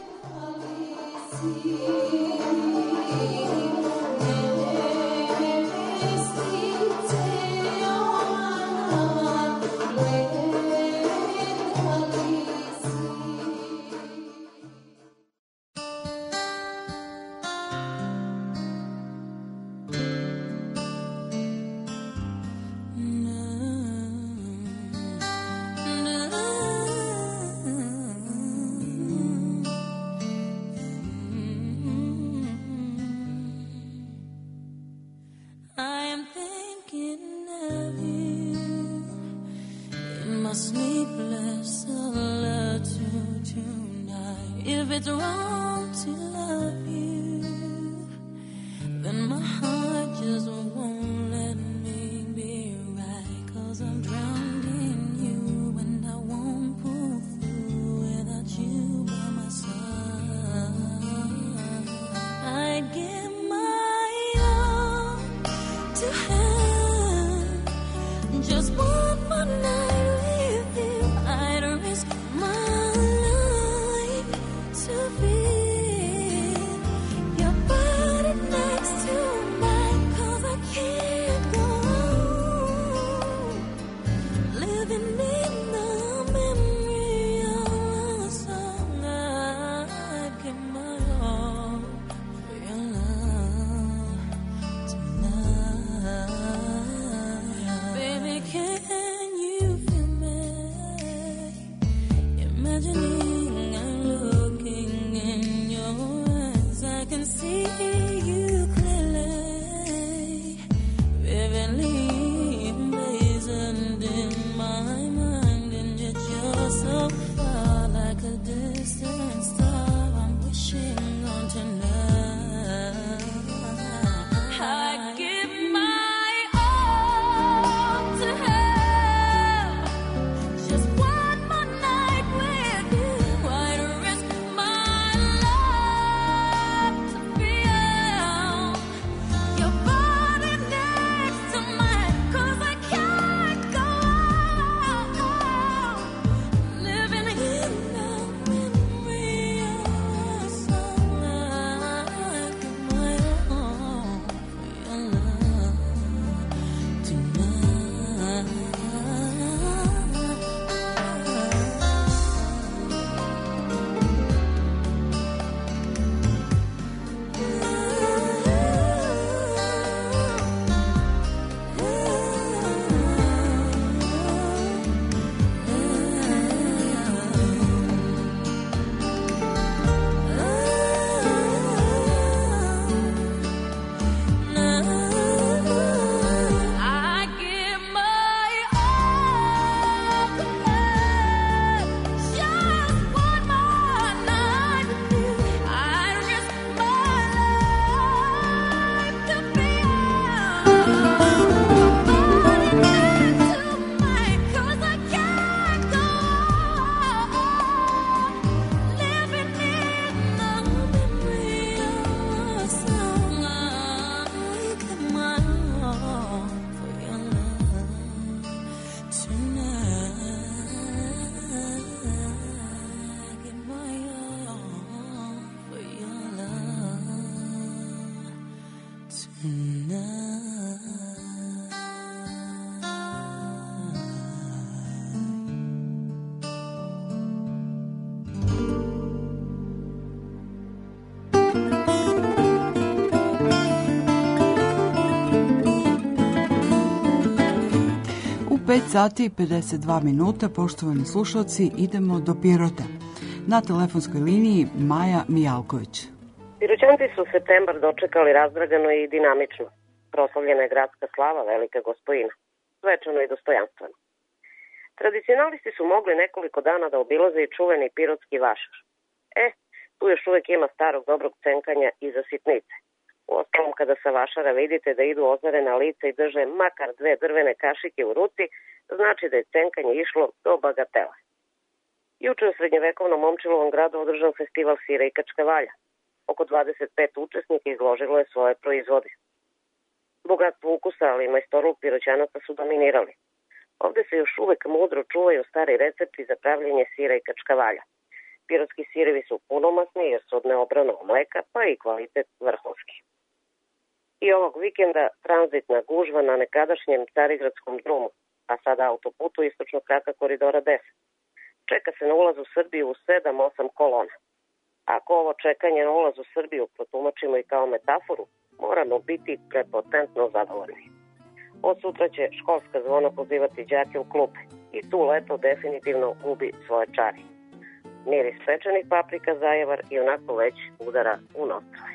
5 sati i 52 minuta, poštovani slušalci, idemo do Pirota. Na telefonskoj liniji Maja Mijalković. Piroćanci su septembar dočekali razdragano i dinamično. Proslavljena je gradska slava Velika Gospojina, svečano i dostojanstveno. Tradicionalisti su mogli nekoliko dana da obilaze i čuveni pirotski vašar. Tu još uvek ima starog dobrog cenkanja iza sitnice. Uostalom, kada sa vašara vidite da idu ozarena lica i drže makar 2 drvene kašike u ruci, znači da je cenkanje išlo do bagatela. Juče u srednjevekovnom Momčilovom gradu održan festival sira i kačkavalja. Oko 25 učesnika izložilo je svoje proizvode. Bogatstvo ukusa, ali i majstorluk Piroćanaca su dominirali. Ovde se još uvek mudro čuvaju stari recepti za pravljenje sira i kačkavalja. Pirotski sirevi su punomasni jer su od neobranog mleka, pa i kvalitet vrhunski. I ovog vikenda tranzitna gužva na nekadašnjem Carigradskom drumu, a sada autoputu istočnog kraka koridora 10. Čeka se na ulaz u Srbiju u 7-8 kolona. Ako ovo čekanje na ulaz u Srbiju protumačimo i kao metaforu, moramo biti prepotentno zadovoljni. Od sutra će školska zvona pozivati đake u klupe i tu leto definitivno gubi svoje čari. Miris pečenih paprika zajevar i onako već udara u nostrove.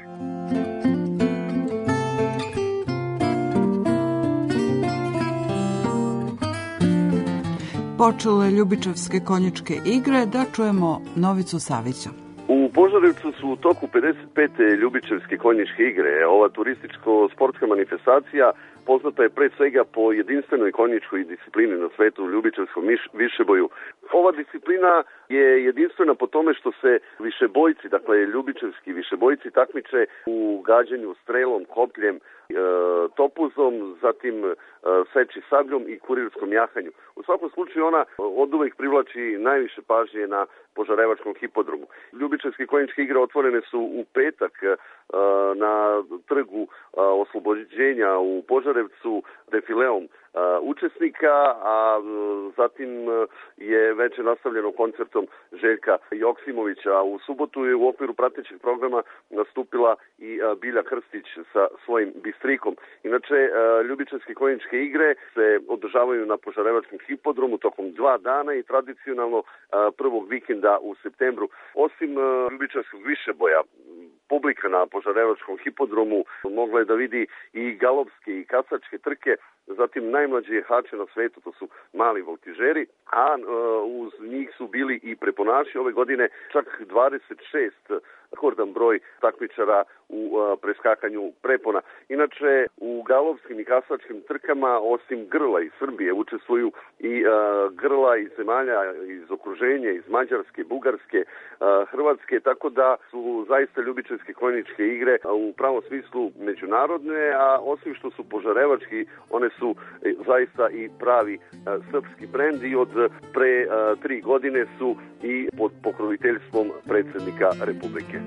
Počele ljubičevske konjičke igre, da čujemo Novicu Savića. U Požarevcu su u toku 55. ljubičevske konjičke igre. Ova turističko-sportska manifestacija poznata je pre svega po jedinstvenoj konjičkoj disciplini na svetu, ljubičevskom višeboju. Ova disciplina je jedinstvena po tome što se višebojci, dakle ljubičevski višebojci, takmiče u gađanju strelom, kopljem, topuzom, zatim seči sabljom i kurirskom jahanju. U svakom slučaju ona oduvek privlači najviše pažnje na Požarevačkom hipodromu. Ljubičevske konjičke igre otvorene su u petak na trgu Oslobođenja u Požarevcu defileom učesnika, a zatim je veče nastavljeno koncertom Željka Joksimovića. U subotu je u okviru pratećeg programa nastupila i Bilja Krstić sa svojim bistrikom. Inače, ljubičevske konjičke igre se održavaju na Požarevačkom hipodromu tokom 2 dana i tradicionalno prvog vikenda u septembru. Osim ljubičevskog višeboja, publika na Požarevačkom hipodromu mogla je da vidi i galopske i kasačke trke, zatim najmlađi jehače na svetu, to su mali voltižeri, a uz njih su bili i preponaši. Ove godine čak 26 rekordan broj takmičara u preskakanju prepona. Inače, u galopskim i kasačkim trkama, osim grla iz Srbije, učestvuju i grla iz zemalja iz okruženja, iz Mađarske, Bugarske, Hrvatske, tako da su zaista ljubičevske konjičke igre u pravom smislu međunarodne, a osim što su požarevački, one su zaista i pravi srpski brend i od pre 3 godine su i pod pokroviteljstvom predsjednika Republike.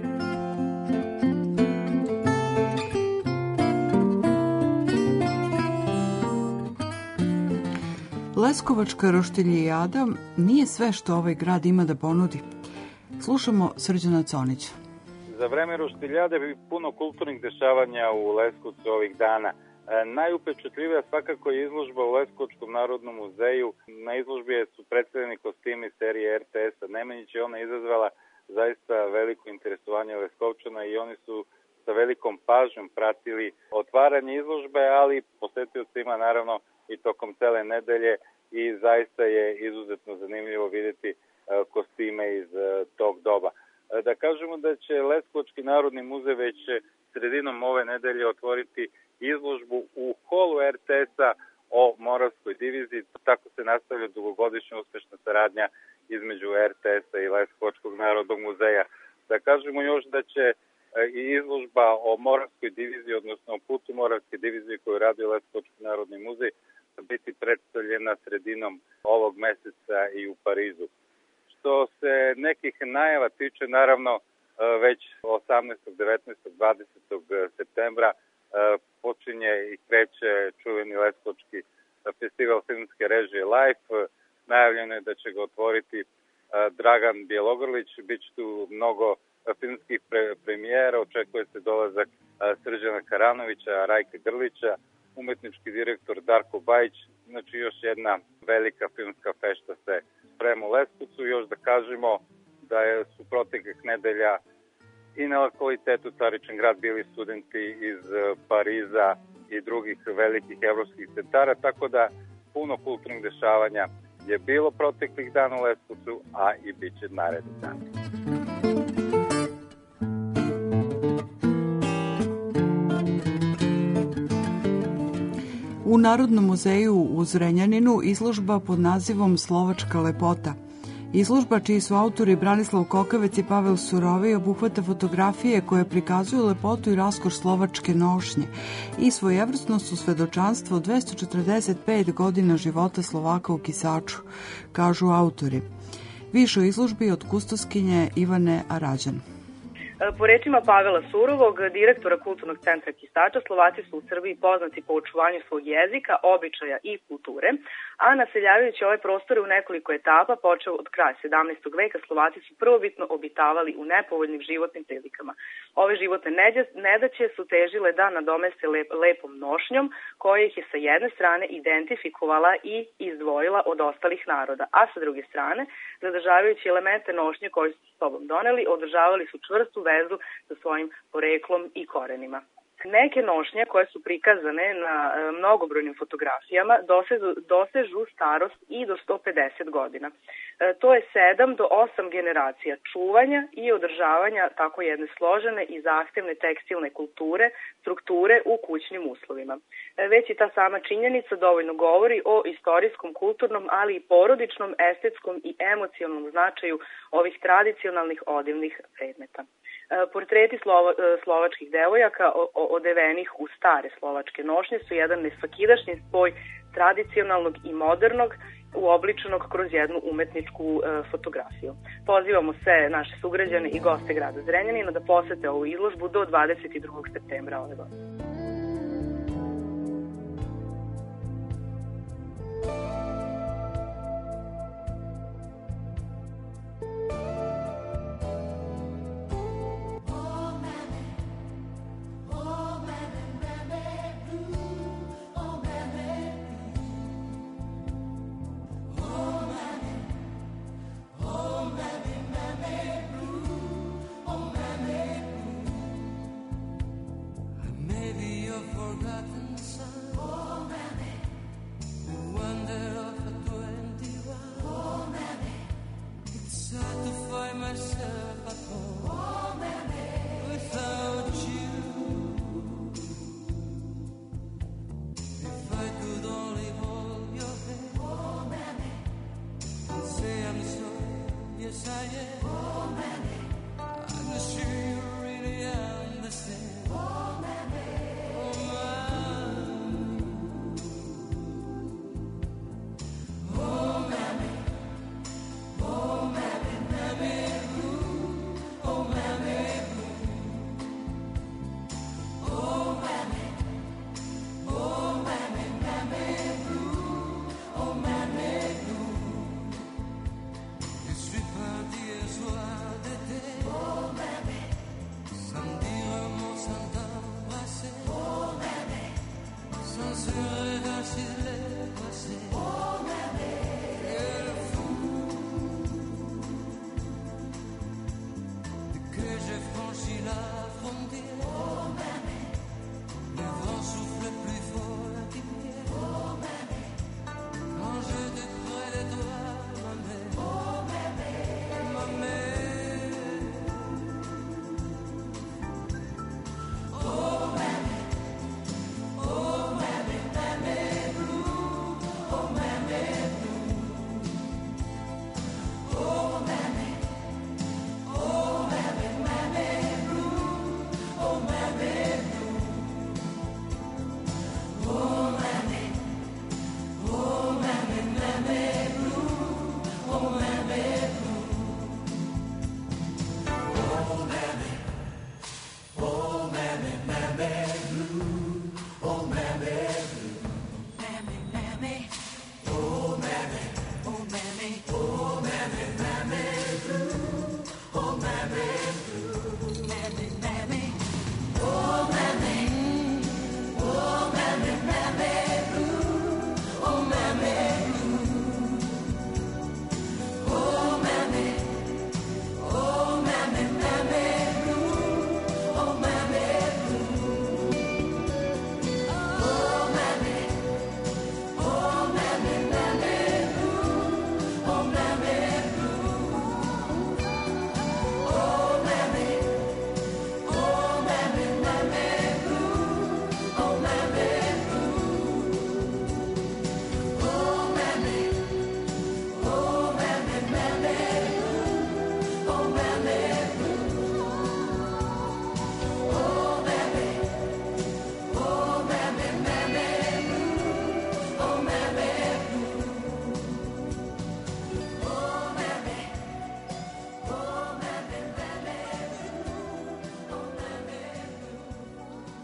Leskovačka roštiljijada nije sve što ovaj grad ima da ponudi. Slušamo Srđana Conića. Za vreme roštiljade bi puno kulturnih dešavanja u Leskovcu ovih dana. Najupečatljivija svakako je izložba u Leskovačkom narodnom muzeju. Na izložbi su predstavljeni kostimi serije RTS-a Nemanjić i ona je izazvala zaista veliko interesovanje Leskovčana i oni su sa velikom pažnjom pratili otvaranje izložbe, ali posetioci ima naravno i tokom cele nedelje i zaista je izuzetno zanimljivo vidjeti kostime iz tog doba. Da kažemo da će Leskovački narodni muzej već sredinom ove nedelje otvoriti izložbu u holu RTS-a o Moravskoj diviziji. Tako se nastavlja dugogodišnja uspešna saradnja između RTS-a i Leskovačkog narodnog muzeja. Da kažemo još da će i izložba o Moravskoj diviziji, odnosno o putu Moravske divizije koju radi Leskovački narodni muzej, biti predstavljena sredinom ovog meseca i u Parizu. Što se nekih najava tiče, naravno već 18., 19., 20. septembra počinje i kreće čuveni Leskovački festival filmske režije Life. Najavljeno je da će ga otvoriti Dragan Bjelogrlić, bit će tu mnogo filmskih premijera, očekuje se dolazak Srđana Karanovića, Rajka Grlića, umetnički direktor Darko Bajić. Znači još jedna velika filmska fešta se sprema u Leskovcu. Još da kažemo da su proteklih nedelja i na lokalitetu Caričin grad bili studenti iz Pariza i drugih velikih evropskih centara, tako da puno kulturnih dešavanja je bilo proteklih dana u Leskovcu, a i bit će narednih dana. U Narodnom muzeju u Zrenjaninu izložba pod nazivom Slovačka lepota. Izložba čiji su autori Branislav Kokavec i Pavel Surovej obuhvata fotografije koje prikazuju lepotu i raskoš slovačke nošnje i svojevrsno su svedočanstvo 245 godina života Slovaka u Kisaču, kažu autori. Više o izložbi od kustoskinje Ivane Arađan. Po rečima Pavela Surovog, direktora Kulturnog centra Kistača, Slovaci su u Srbiji poznati po očuvanju svog jezika, običaja i kulture, a naseljavajući ove prostore u nekoliko etapa, počeo od kraja 17. veka, Slovaci su prvobitno obitavali u nepovoljnim životnim prilikama. Ove životne nedaće su težile da nadomeste lepom nošnjom, koja ih je sa jedne strane identifikovala i izdvojila od ostalih naroda, a sa druge strane, zadržavajući elemente nošnje koje su s sobom doneli, održavali su čvrstu vezu sa svojim poreklom i korenima. Neke nošnje koje su prikazane na mnogobrojnim fotografijama dosežu starost i do 150 godina. To je 7 do 8 generacija čuvanja i održavanja tako jedne složene i zahtevne tekstilne kulture, strukture u kućnim uslovima. Već i ta sama činjenica dovoljno govori o istorijskom, kulturnom, ali i porodičnom, estetskom i emocionalnom značaju ovih tradicionalnih odevnih predmeta. Portreti slovačkih devojaka odevenih u stare slovačke nošnje su jedan nesvakidašnji spoj tradicionalnog i modernog uobličenog kroz jednu umetničku fotografiju. Pozivamo sve naše sugrađane i goste grada Zrenjanina da posete ovu izložbu do 22. septembra ove godine.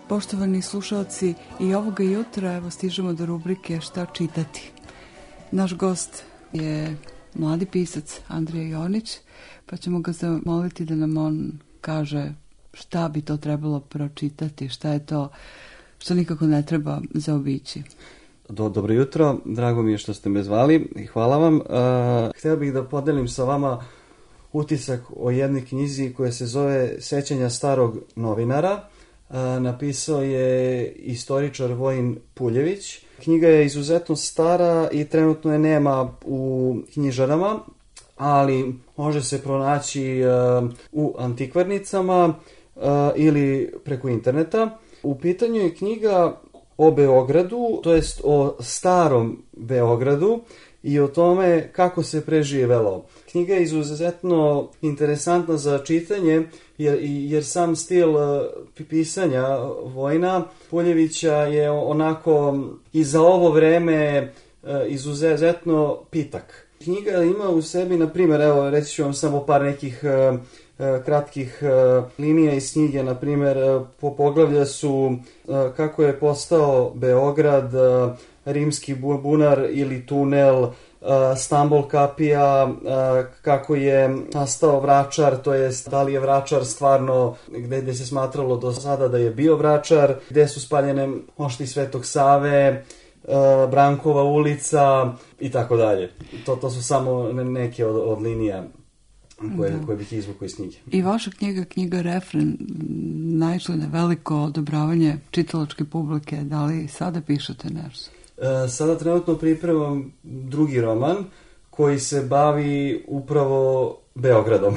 Poštovani slušalci, i ovoga jutra evo stižemo do rubrike Šta čitati. Naš gost je mladi pisac Andrija Jonić, pa ćemo ga zamoliti da nam on kaže šta bi to trebalo pročitati, šta je to što nikako ne treba zaobići. Dobro jutro, drago mi je što ste me zvali i hvala vam. Htio bih da podelim sa vama utisak o jednoj knjizi koja se zove Sećanja starog novinara. Napisao je istoričar Vojin Puljević. Knjiga je izuzetno stara i trenutno je nema u knjižarama, ali može se pronaći u antikvarnicama ili preko interneta. U pitanju je knjiga o Beogradu, to jest o starom Beogradu i o tome kako se preživelo. Knjiga je izuzetno interesantna za čitanje jer sam stil pisanja Vojina Puljevića je onako i za ovo vreme izuzetno pitak. Knjiga ima u sebi, na primjer, evo reći ću vam samo par nekih kratkih linija iz knjige. Na primjer, po poglavlja su kako je postao Beograd, rimski bunar ili tunel, Stambol kapija, kako je nastao Vračar, to jest da li je Vračar stvarno gde se smatralo do sada da je bio Vračar, gde su spaljene mošti Svetog Save, Brankova ulica i tako dalje. To su samo neke od linija koje bih izvukao iz knjige. I vaša knjiga Refren, naišla na veliko odobravanje čitalačke publike. Da li sada pišete nešto? Sada trenutno pripremam drugi roman koji se bavi upravo Beogradom.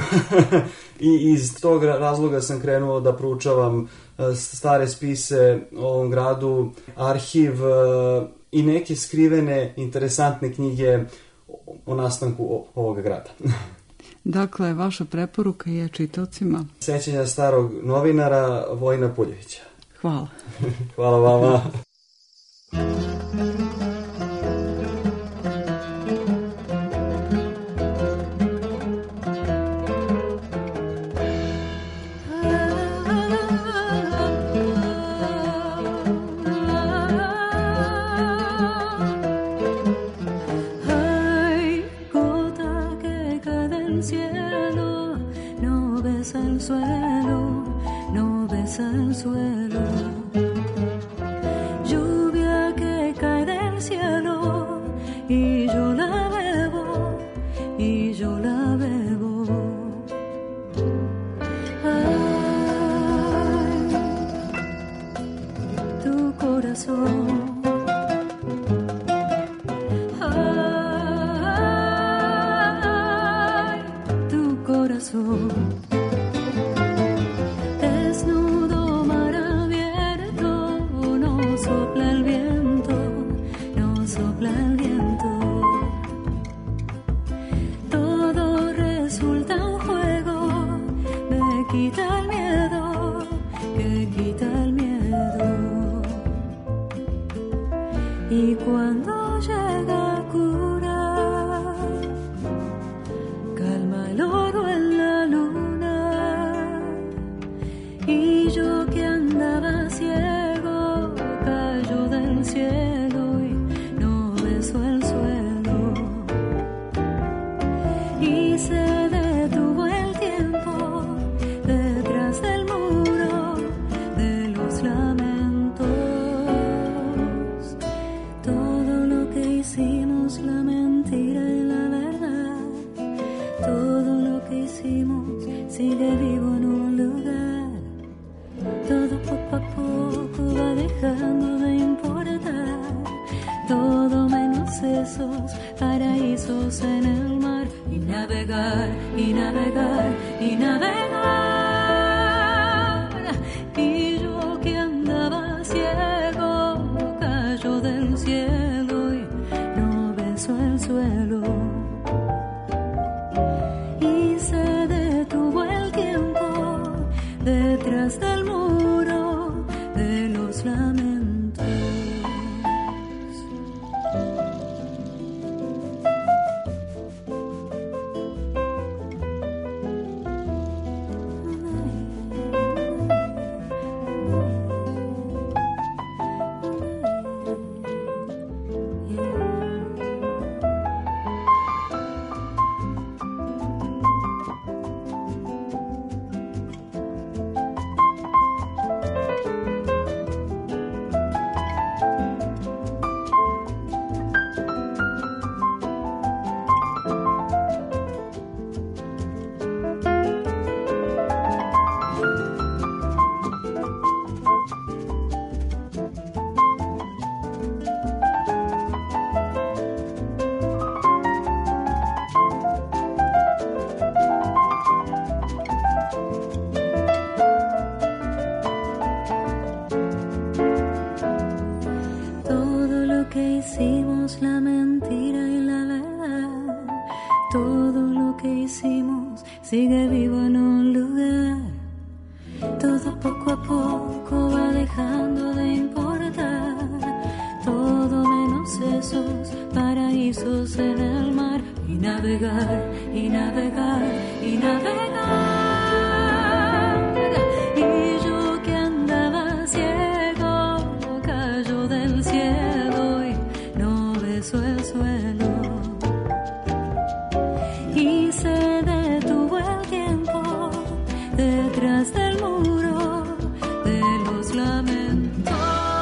I iz tog razloga sam krenuo da proučavam stare spise o ovom gradu, arhiv i neke skrivene, interesantne knjige o nastanku ovoga grada. Dakle, vaša preporuka je čitaocima Sećanja starog novinara Vojina Puljevića. Hvala. Hvala vama. navegar, y navegar, y navegar. Y yo que andaba ciego, cayó del cielo y no besó el suelo. Y se detuvo el tiempo detrás del muro de los lamentos.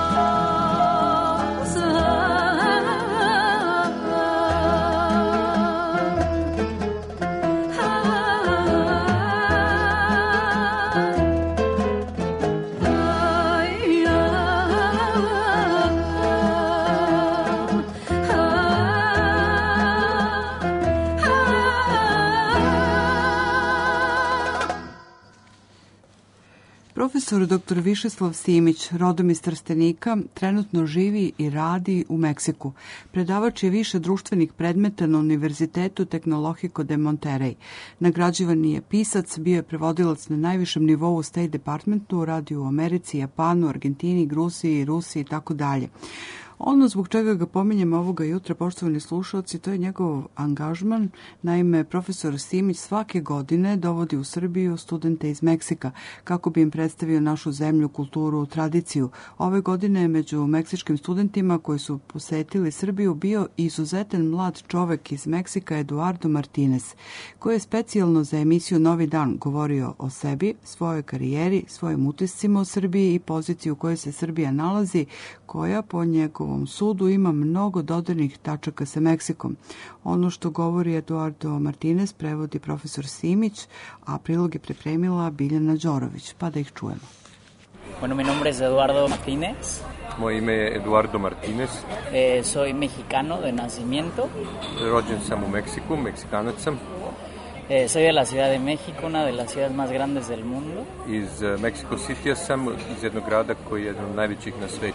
Profesor dr. Višeslav Simić, rodom iz Trstenika, trenutno živi i radi u Meksiku. Predavač je više društvenih predmeta na Univerzitetu Tecnológico de Monterrey. Nagrađivani je pisac, bio je prevodilac na najvišem nivou u State Departmentu, radio u Americi, Japanu, Argentini, Gruziji, Rusiji i tako dalje. Ono zbog čega ga pominjem ovoga jutra, poštovani slušalci, to je njegov angažman. Naime, profesor Simić svake godine dovodi u Srbiju studente iz Meksika kako bi im predstavio našu zemlju, kulturu, tradiciju. Ove godine među meksičkim studentima koji su posetili Srbiju bio izuzetan mlad čovek iz Meksika, Eduardo Martinez, koji je specijalno za emisiju Novi dan govorio o sebi, svojoj karijeri, svojim utiscima o Srbiji i poziciji u kojoj se Srbija nalazi, koja po njegovom sudu ima mnogo dodirnih tačaka sa Meksikom. Ono što govori Eduardo Martinez prevodi profesor Simić, a prilog je pripremila Biljana Đorović, pa da ih čujemo. Bueno, mi nombre es Eduardo Martínez. Moje ime je Eduardo Martinez. Soy mexicano de nacimiento. Rođen sam u Meksiku, Meksikanac sam. Soy de la Ciudad de México, una de las ciudades más grandes del mundo. Iz Mexico City sam, iz jednog grada koji je jedan od najvećih na svetu.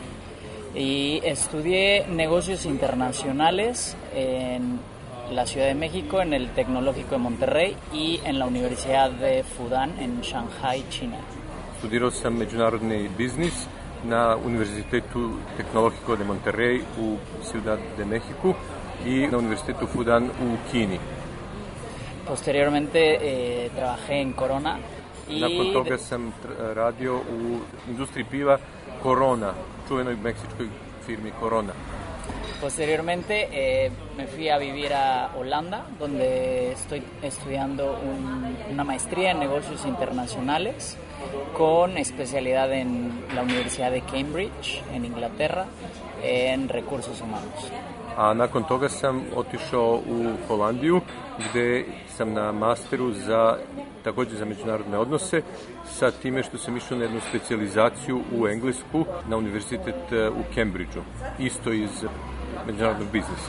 Y estudié negocios internacionales en la Ciudad de México, en el Tecnológico de Monterrey y en la Universidad de Fudan en Shanghai, China. Studirao sam međunarodni biznis na Univerzitetu Tecnológico de Monterrey u Ciudad de México i na Univerzitetu Fudan u Kini. Posteriormente trabajé en Corona. Nakon toga sam radio u industriji piva Corona, čuvenoj meksičkoj firmi Corona. Posteriormente me fui a vivir a Holanda, donde estoy estudiando una maestría en negocios internacionales con especialidad en la Universidad de Cambridge, en Inglaterra, en recursos humanos. A nakon toga sam otišao u Holandiju, gde sam na masteru takođe za međunarodne odnose, sa time što sam išao na jednu specijalizaciju u Englesku na univerzitet u Cambridgeu, isto iz međunarodnog biznisa.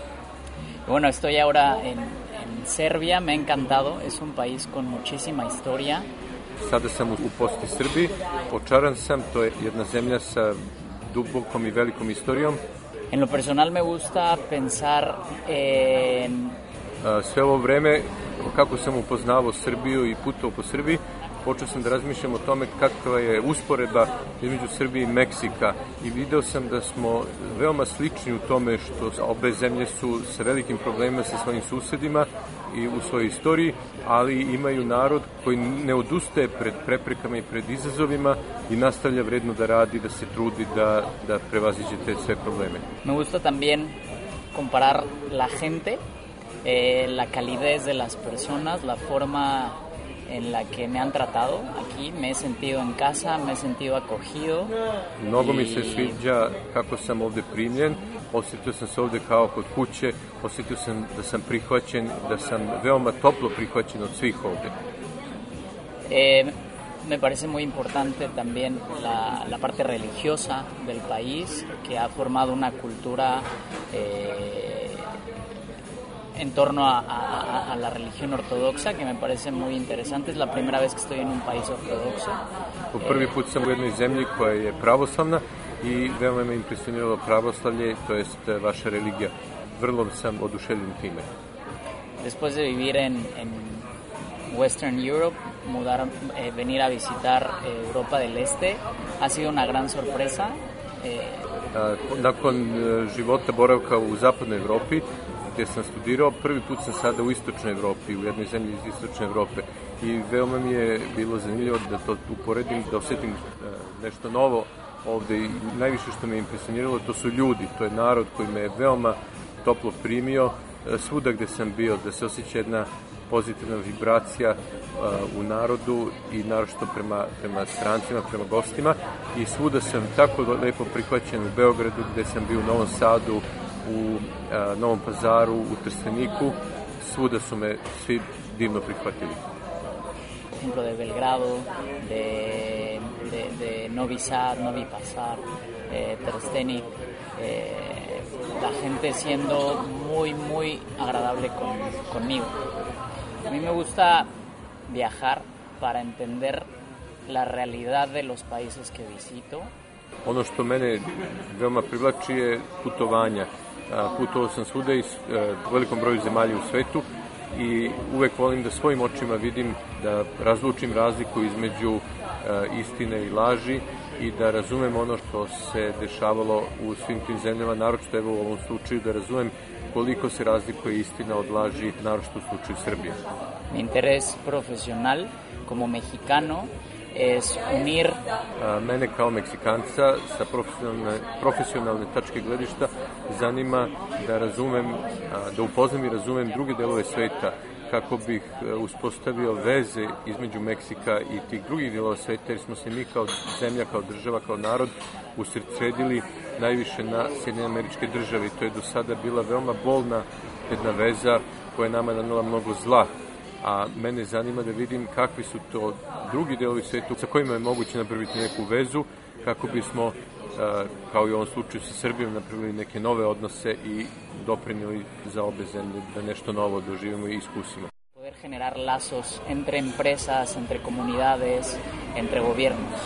Bueno, estoy ahora en Serbia, me ha encantado, es un país con muchísima historia. Sada sam u poseti Srbiji, očaran sam, to je jedna zemlja sa dubokom i velikom istorijom. En lo personal me gusta pensar en... Sve ovo vreme, kako sam upoznavao Srbiju i putovao po Srbiji, počeo sam da razmišljam o tome kakva je usporedba između Srbije i Meksika i video sam da smo veoma slični u tome što obe zemlje su sa velikim problemima sa svojim susedima i u svojoj istoriji, ali imaju narod koji ne odustaje pred preprekama i pred izazovima i nastavlja vredno da radi, da se trudi da prevaziđe te sve probleme. Me gusta también comparar la gente, la calidez de las personas, la forma en la que me han tratado aquí, me he sentido en casa, me he sentido acogido. Mnogo mi se sviđa kako sam ovde primljen, osjetio sam se ovde kao kod kuće, osjetio sam da sam prihvaćen, da sam veoma toplo prihvaćen od svih ovde. Me parece muy importante también la parte religiosa del país, que ha formado una cultura en torno a la religión ortodoxa, que me parece muy interesante. Es la primera vez que estoy en un país ortodoxo. Po prvi put sam u jednoj zemlji koja je pravoslavna i veoma me impresioniralo pravoslavlje, to jest vaša religija. Vrlo sam oduševljen time. Después de vivir en Western Europe, venir a visitar Europa del Este ha sido una gran sorpresa. Nakon života boravka u zapadnoj Evropi, gdje sam studirao. Prvi put sam sada u istočnoj Evropi, u jednoj zemlji iz istočne Evrope. I veoma mi je bilo zanimljivo da to uporedim, da osjetim nešto novo ovde. I najviše što me impresioniralo, to su ljudi, to je narod koji me je veoma toplo primio. Svuda gde sam bio, da se osjeća jedna pozitivna vibracija u narodu i naročito prema strancima, prema gostima. I svuda sam tako lepo prihvaćen u Beogradu, gde sam bio u Novom Sadu, u Novom Pazaru, u Trsteniku. Svuda su me svi divno prihvatili. Ejemplo de Belgrado, de Novi Sad, Novi Pazar, Trstenik, la gente siendo muy agradable conmigo. A mí me gusta viajar para entender la realidad de los países que visito. Ono što mene veoma privlači je putovanja. Putovao sam svuda i u velikom broju zemalja u svetu i uvek volim da svojim očima vidim, da razlučim razliku između istine i laži i da razumem ono što se dešavalo u svim tim zemljama, naročito evo u ovom slučaju, da razumem koliko se razlikuje istina od laži, naročito u slučaju Srbije. Mi interes profesional como mexicano es unir... Mene kao Meksikanca sa profesionalne tačke gledišta zanima da razumem, da upoznam i razumem druge delove sveta kako bih uspostavio veze između Meksika i tih drugih delova sveta, jer smo se mi kao zemlja, kao država, kao narod usredsredili najviše na Sjedinjene Američke Države. To je do sada bila veoma bolna jedna veza koja je nama nanela mnogo zla. A mene zanima da vidim kakvi su to drugi delovi sveta sa kojima je moguće napraviti neku vezu, kako bismo, kao i u ovom slučaju sa Srbijom, napravili neke nove odnose i doprinijeli za obe zemlje da nešto novo doživimo i iskusimo. Poder generar lazos entre empresas, entre comunidades, entre gobiernos.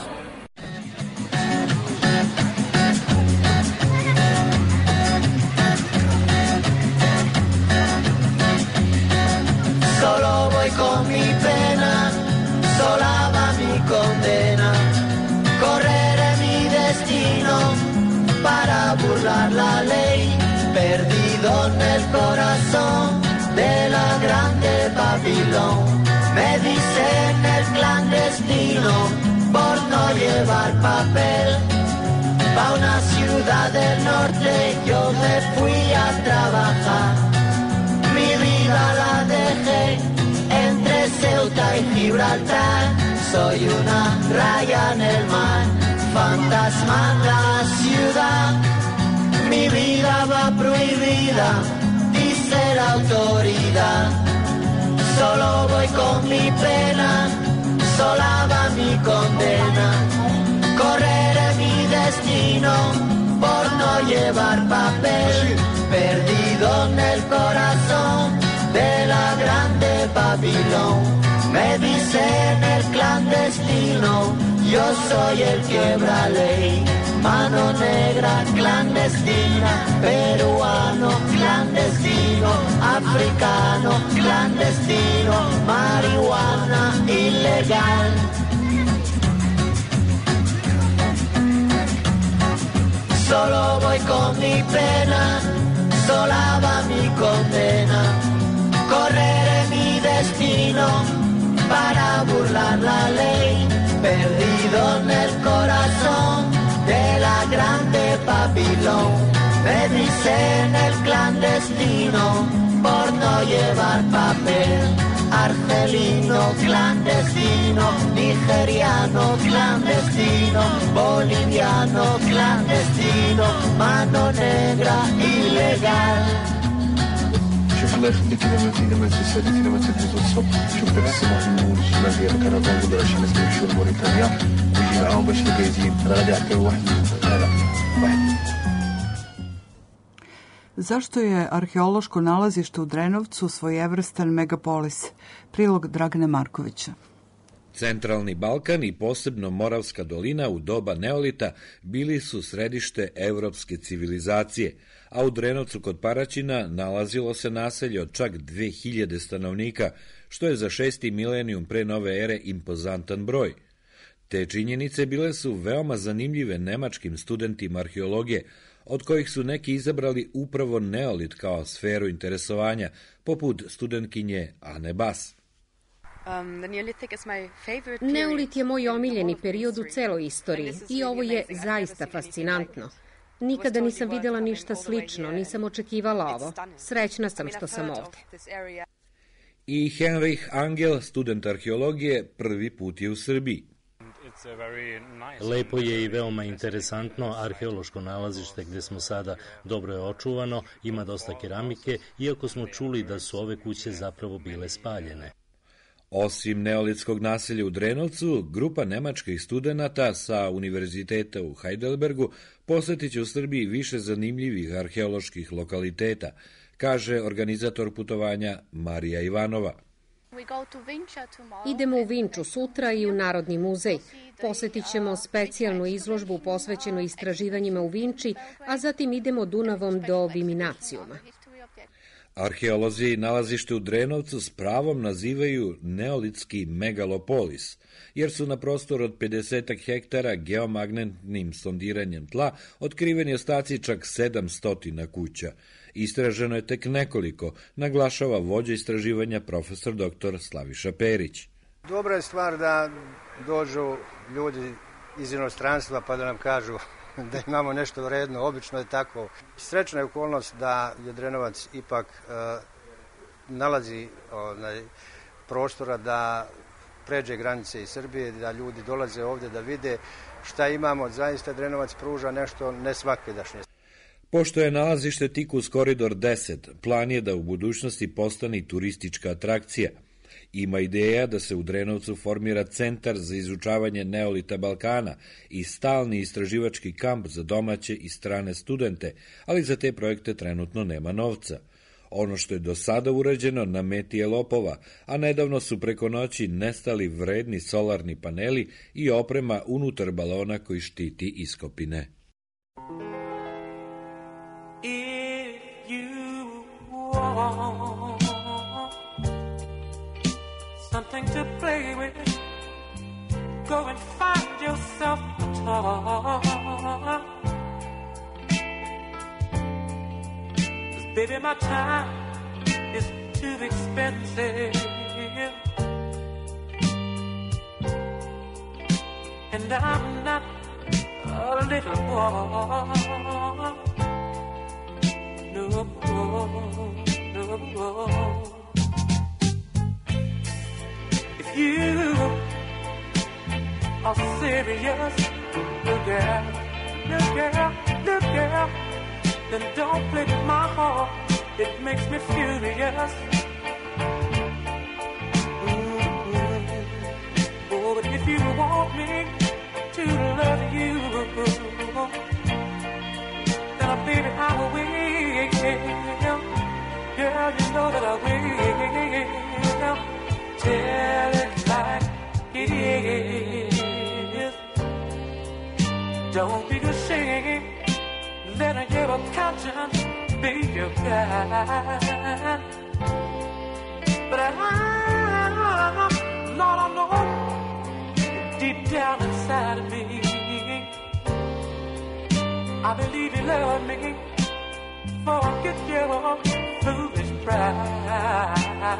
Solo voy con mi pena, sola va mi condena. Correré mi destino para burlar la ley. Perdido en el corazón de la grande Babilón. Me dicen el clandestino por no llevar papel. Pa' una ciudad del norte yo me fui a trabajar. Mi vida la dejé entre Ceuta y Gibraltar. Soy una raya en el mar, fantasma en la ciudad. Mi vida va prohibida, dice la autoridad. Solo voy con mi pena, sola va mi condena. Correré mi destino por no llevar papel. Perdido en el corazón de la grande Babilón. Me dicen el clandestino, yo soy el quiebra ley. Mano negra clandestina, peruano clandestino, africano clandestino, marihuana ilegal. Solo voy con mi pena, sola va mi condena. Correré mi destino para burlar la ley. Perdido en el corazón de la grande Babilón. Me dicen el clandestino por no llevar papel. Argelino clandestino, nigeriano clandestino, boliviano clandestino, mano negra ilegal. شوف الله يخليك انا ما تسالي ما تدوز الصبح شوف داك الصباح نقول الشمال ديالك انا كنقول شي ناس كيمشيو لموريتانيا ويجي معاهم باش الكايزين راه غادي يعطيو واحد. Zašto je arheološko nalazište u Drenovcu svojevrstan megapolis? Prilog Dragana Markovića. Centralni Balkan i posebno Moravska dolina u doba neolita bili su središte evropske civilizacije, a u Drenovcu kod Paraćina nalazilo se naselje od čak 2000 stanovnika, što je za 6. milenijum pre nove ere impozantan broj. Te činjenice bile su veoma zanimljive nemačkim studentima arheologije, od kojih su neki izabrali upravo neolit kao sferu interesovanja, poput studentkinje Ane Bas. Neolit je moj omiljeni period u celoj istoriji i ovo je zaista fascinantno. Nikada nisam videla ništa slično, nisam očekivala ovo. Srećna sam što sam ovde. I Henrich Angel, student arheologije, prvi put je u Srbiji. Lepo je i veoma interesantno arheološko nalazište gde smo sada, dobro je očuvano, ima dosta keramike, iako smo čuli da su ove kuće zapravo bile spaljene. Osim neolitskog naselja u Drenovcu, grupa nemačkih studenata sa univerziteta u Heidelbergu posetit će u Srbiji više zanimljivih arheoloških lokaliteta, kaže organizator putovanja Marija Ivanova. Idemo u Vinču sutra i u Narodni muzej. Posetit ćemo specijalnu izložbu posvećenu istraživanjima u Vinči, a zatim idemo Dunavom do Viminacijuma. Arheolozi nalazište u Drenovcu s pravom nazivaju neolitski megalopolis, jer su na prostoru od 50 hektara geomagnetnim sondiranjem tla otkriveni ostaci čak 700 kuća. Istraženo je tek nekoliko, naglašava vođa istraživanja profesor dr. Slaviša Perić. Dobra je stvar da dođu ljudi iz inostranstva pa da nam kažu da imamo nešto vredno, obično je tako. Srećna je okolnost da je Drenovac ipak nalazi prostora da pređe granice iz Srbije, da ljudi dolaze ovde da vide šta imamo. Zaista Drenovac pruža nešto nesvakidašnje. Pošto je nalazište tik uz koridor 10, plan je da u budućnosti postane turistička atrakcija. Ima ideja da se u Drenovcu formira centar za izučavanje neolita Balkana i stalni istraživački kamp za domaće i strane studente, ali za te projekte trenutno nema novca. Ono što je do sada urađeno na meti je lopova, a nedavno su preko noći nestali vredni solarni paneli i oprema unutar balona koji štiti iskopine. If you want something to play with, go and find yourself a toy. 'Cause baby, my time is too expensive, and I'm not a little boy. No, no. If you are serious, look girl, then don't play with my heart. It makes me furious. Oh, but if you want me to love you, then baby, I will wait. Girl, you know that I will. Tell it like it is. Don't be ashamed. Let your conscience be your guide. But Lord, I know deep down inside of me, I believe you love me. Forget your foolish pride.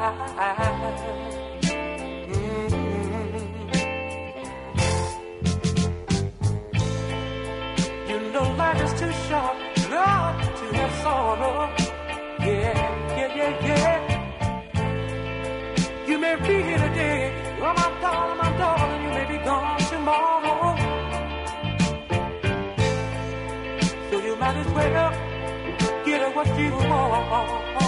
You know life is too short, Lord, to have sorrow. Yeah. You may be here today, oh my darling, you may be gone tomorrow. So you might as well get what you want.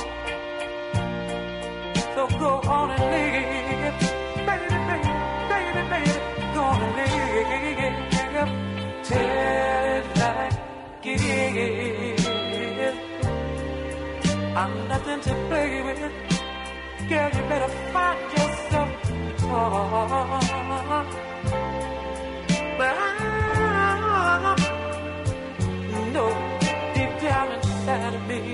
So go on and live, baby, go on and live. Tell it like it is. I'm nothing to play with. Girl, you better find yourself a toy. But I know deep down inside of me,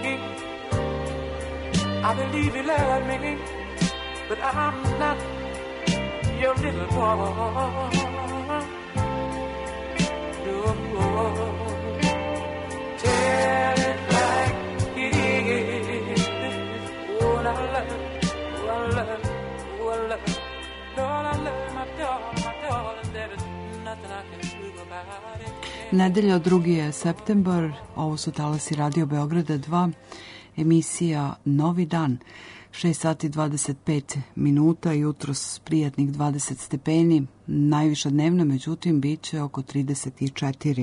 I believe you love me, but I'm not your little boy. No. Nedelja 2. septembar, ovo su talasi Radio Beograda 2, emisija Novi dan, 6 sati 25 minuta, jutros prijatnih 20 stepeni, najviša dnevna, međutim, bit će oko 34.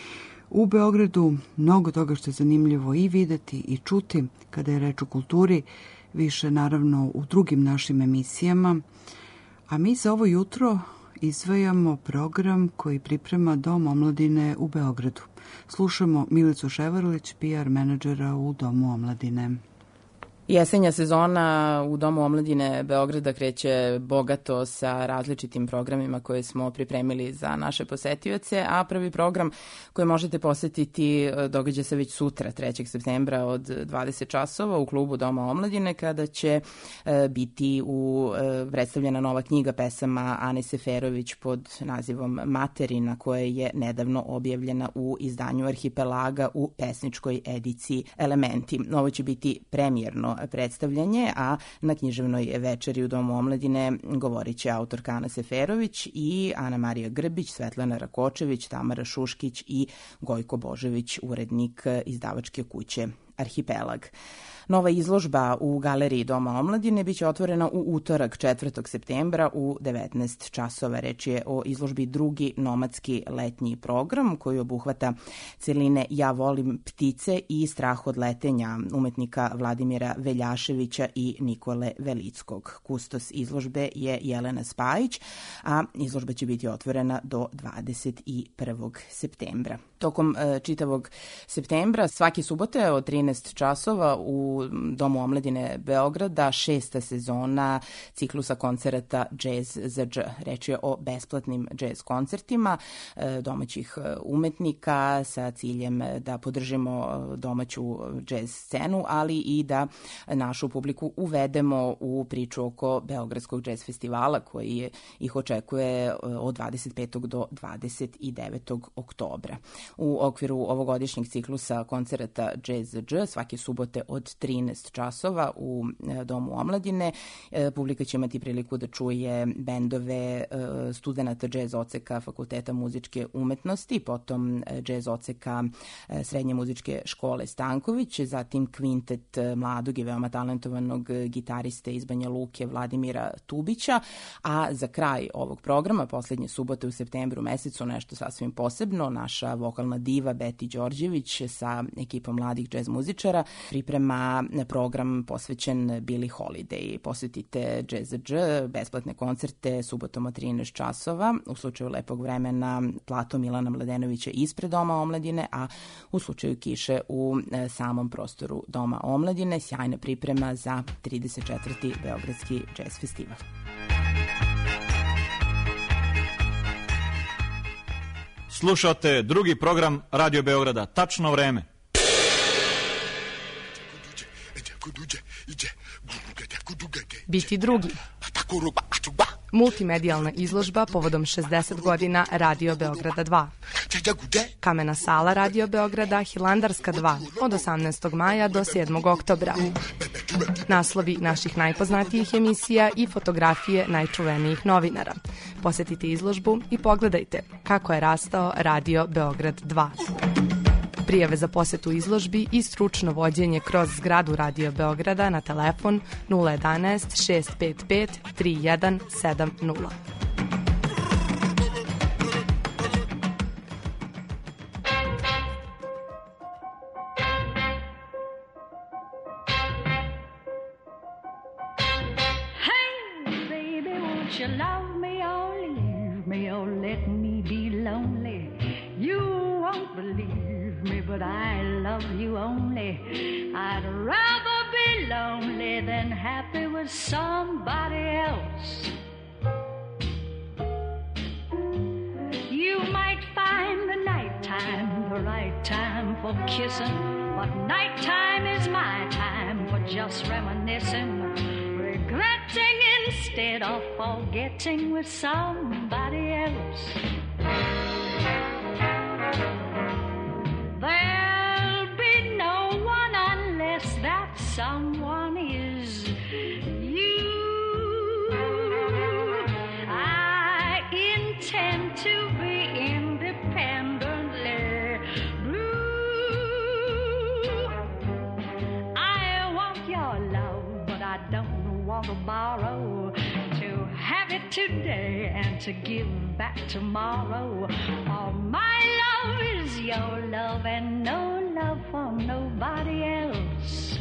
U Beogradu mnogo toga što je zanimljivo i videti i čuti kada je reč o kulturi, više naravno u drugim našim emisijama, a mi za ovo jutro izdvajamo program koji priprema Dom omladine u Beogradu. Slušamo Milicu Ševarlić, PR menadžera u Domu omladine. Jesenja sezona u Domu omladine Beograda kreće bogato sa različitim programima koje smo pripremili za naše posetioce, a prvi program koji možete posetiti događa se već sutra, 3. septembra od 20 časova u klubu Doma omladine, kada će biti predstavljena nova knjiga pesama Ane Seferović pod nazivom Materina, koja je nedavno objavljena u izdanju Arhipelaga u pesničkoj ediciji Elementi. Ovo će biti premijerno predstavljanje, a na književnoj večeri u Domu omladine govorit će autorka Ana Seferović i Ana Marija Grbić, Svetlana Rakočević, Tamara Šuškić i Gojko Božević, urednik izdavačke kuće Arhipelag. Nova izložba u Galeriji Doma omladine biće otvorena u utorak 4. septembra u 19 časova. Reč je o izložbi Drugi nomadski letnji program koji obuhvata celine Ja volim ptice i Strah od letenja umetnika Vladimira Veljaševića i Nikole Velickog. Kustos izložbe je Jelena Spajić, a izložba će biti otvorena do 21. septembra. Tokom čitavog septembra svake subote od 13 časova u Domu omladine Beograda 6. sezona ciklusa koncerata Jazz za dž. Reč je o besplatnim jazz koncertima domaćih umetnika sa ciljem da podržimo domaću jazz scenu, ali i da našu publiku uvedemo u priču oko Beogradskog jazz festivala koji ih očekuje od 25. do 29. oktobra. U okviru ovogodišnjeg ciklusa koncerata Jazz za dž svake subote od 13 časova u Domu omladine publika će imati priliku da čuje bendove studenata džez odseka Fakulteta muzičke umetnosti, potom džez odseka Srednje muzičke škole Stanković, zatim kvintet mladog i veoma talentovanog gitariste iz Banja Luke Vladimira Tubića, a za kraj ovog programa, poslednje subote u septembru mesecu, nešto sasvim posebno, naša vokalna diva Beti Đorđević sa ekipom mladih džez muzičara priprema program posvećen Billie Holiday. Posetite Jazz za dž, besplatne koncerte subotom od 13 časova, u slučaju lepog vremena plato Milana Mladenovića ispred Doma omladine, a u slučaju kiše u samom prostoru Doma omladine. Sjajna priprema za 34. Beogradski jazz festival. Slušate drugi program Radio Beograda. Tačno vreme. Biti drugi. Multimedijalna izložba povodom 60 godina Radio Beograda 2. Kamena sala Radio Beograda Hilandarska 2 od 18. maja do 7. oktobra. Naslovi naših najpoznatijih emisija i fotografije najčuvenijih novinara. Posetite izložbu i pogledajte kako je rastao Radio Beograd 2. Prijave za posetu izložbi i stručno vođenje kroz zgradu Radio Beograda na telefon 011 655 3170. You love me or leave me or let me be lonely. You won't believe me, but I love you only. I'd rather be lonely than happy with somebody else. You might find the nighttime the right time for kissing, but nighttime is my time for just reminiscing. Regretting instead of forgetting with somebody else. There'll be no one unless that someone is you. I intend to be independent to give back tomorrow. All my love is your love and no love for nobody else.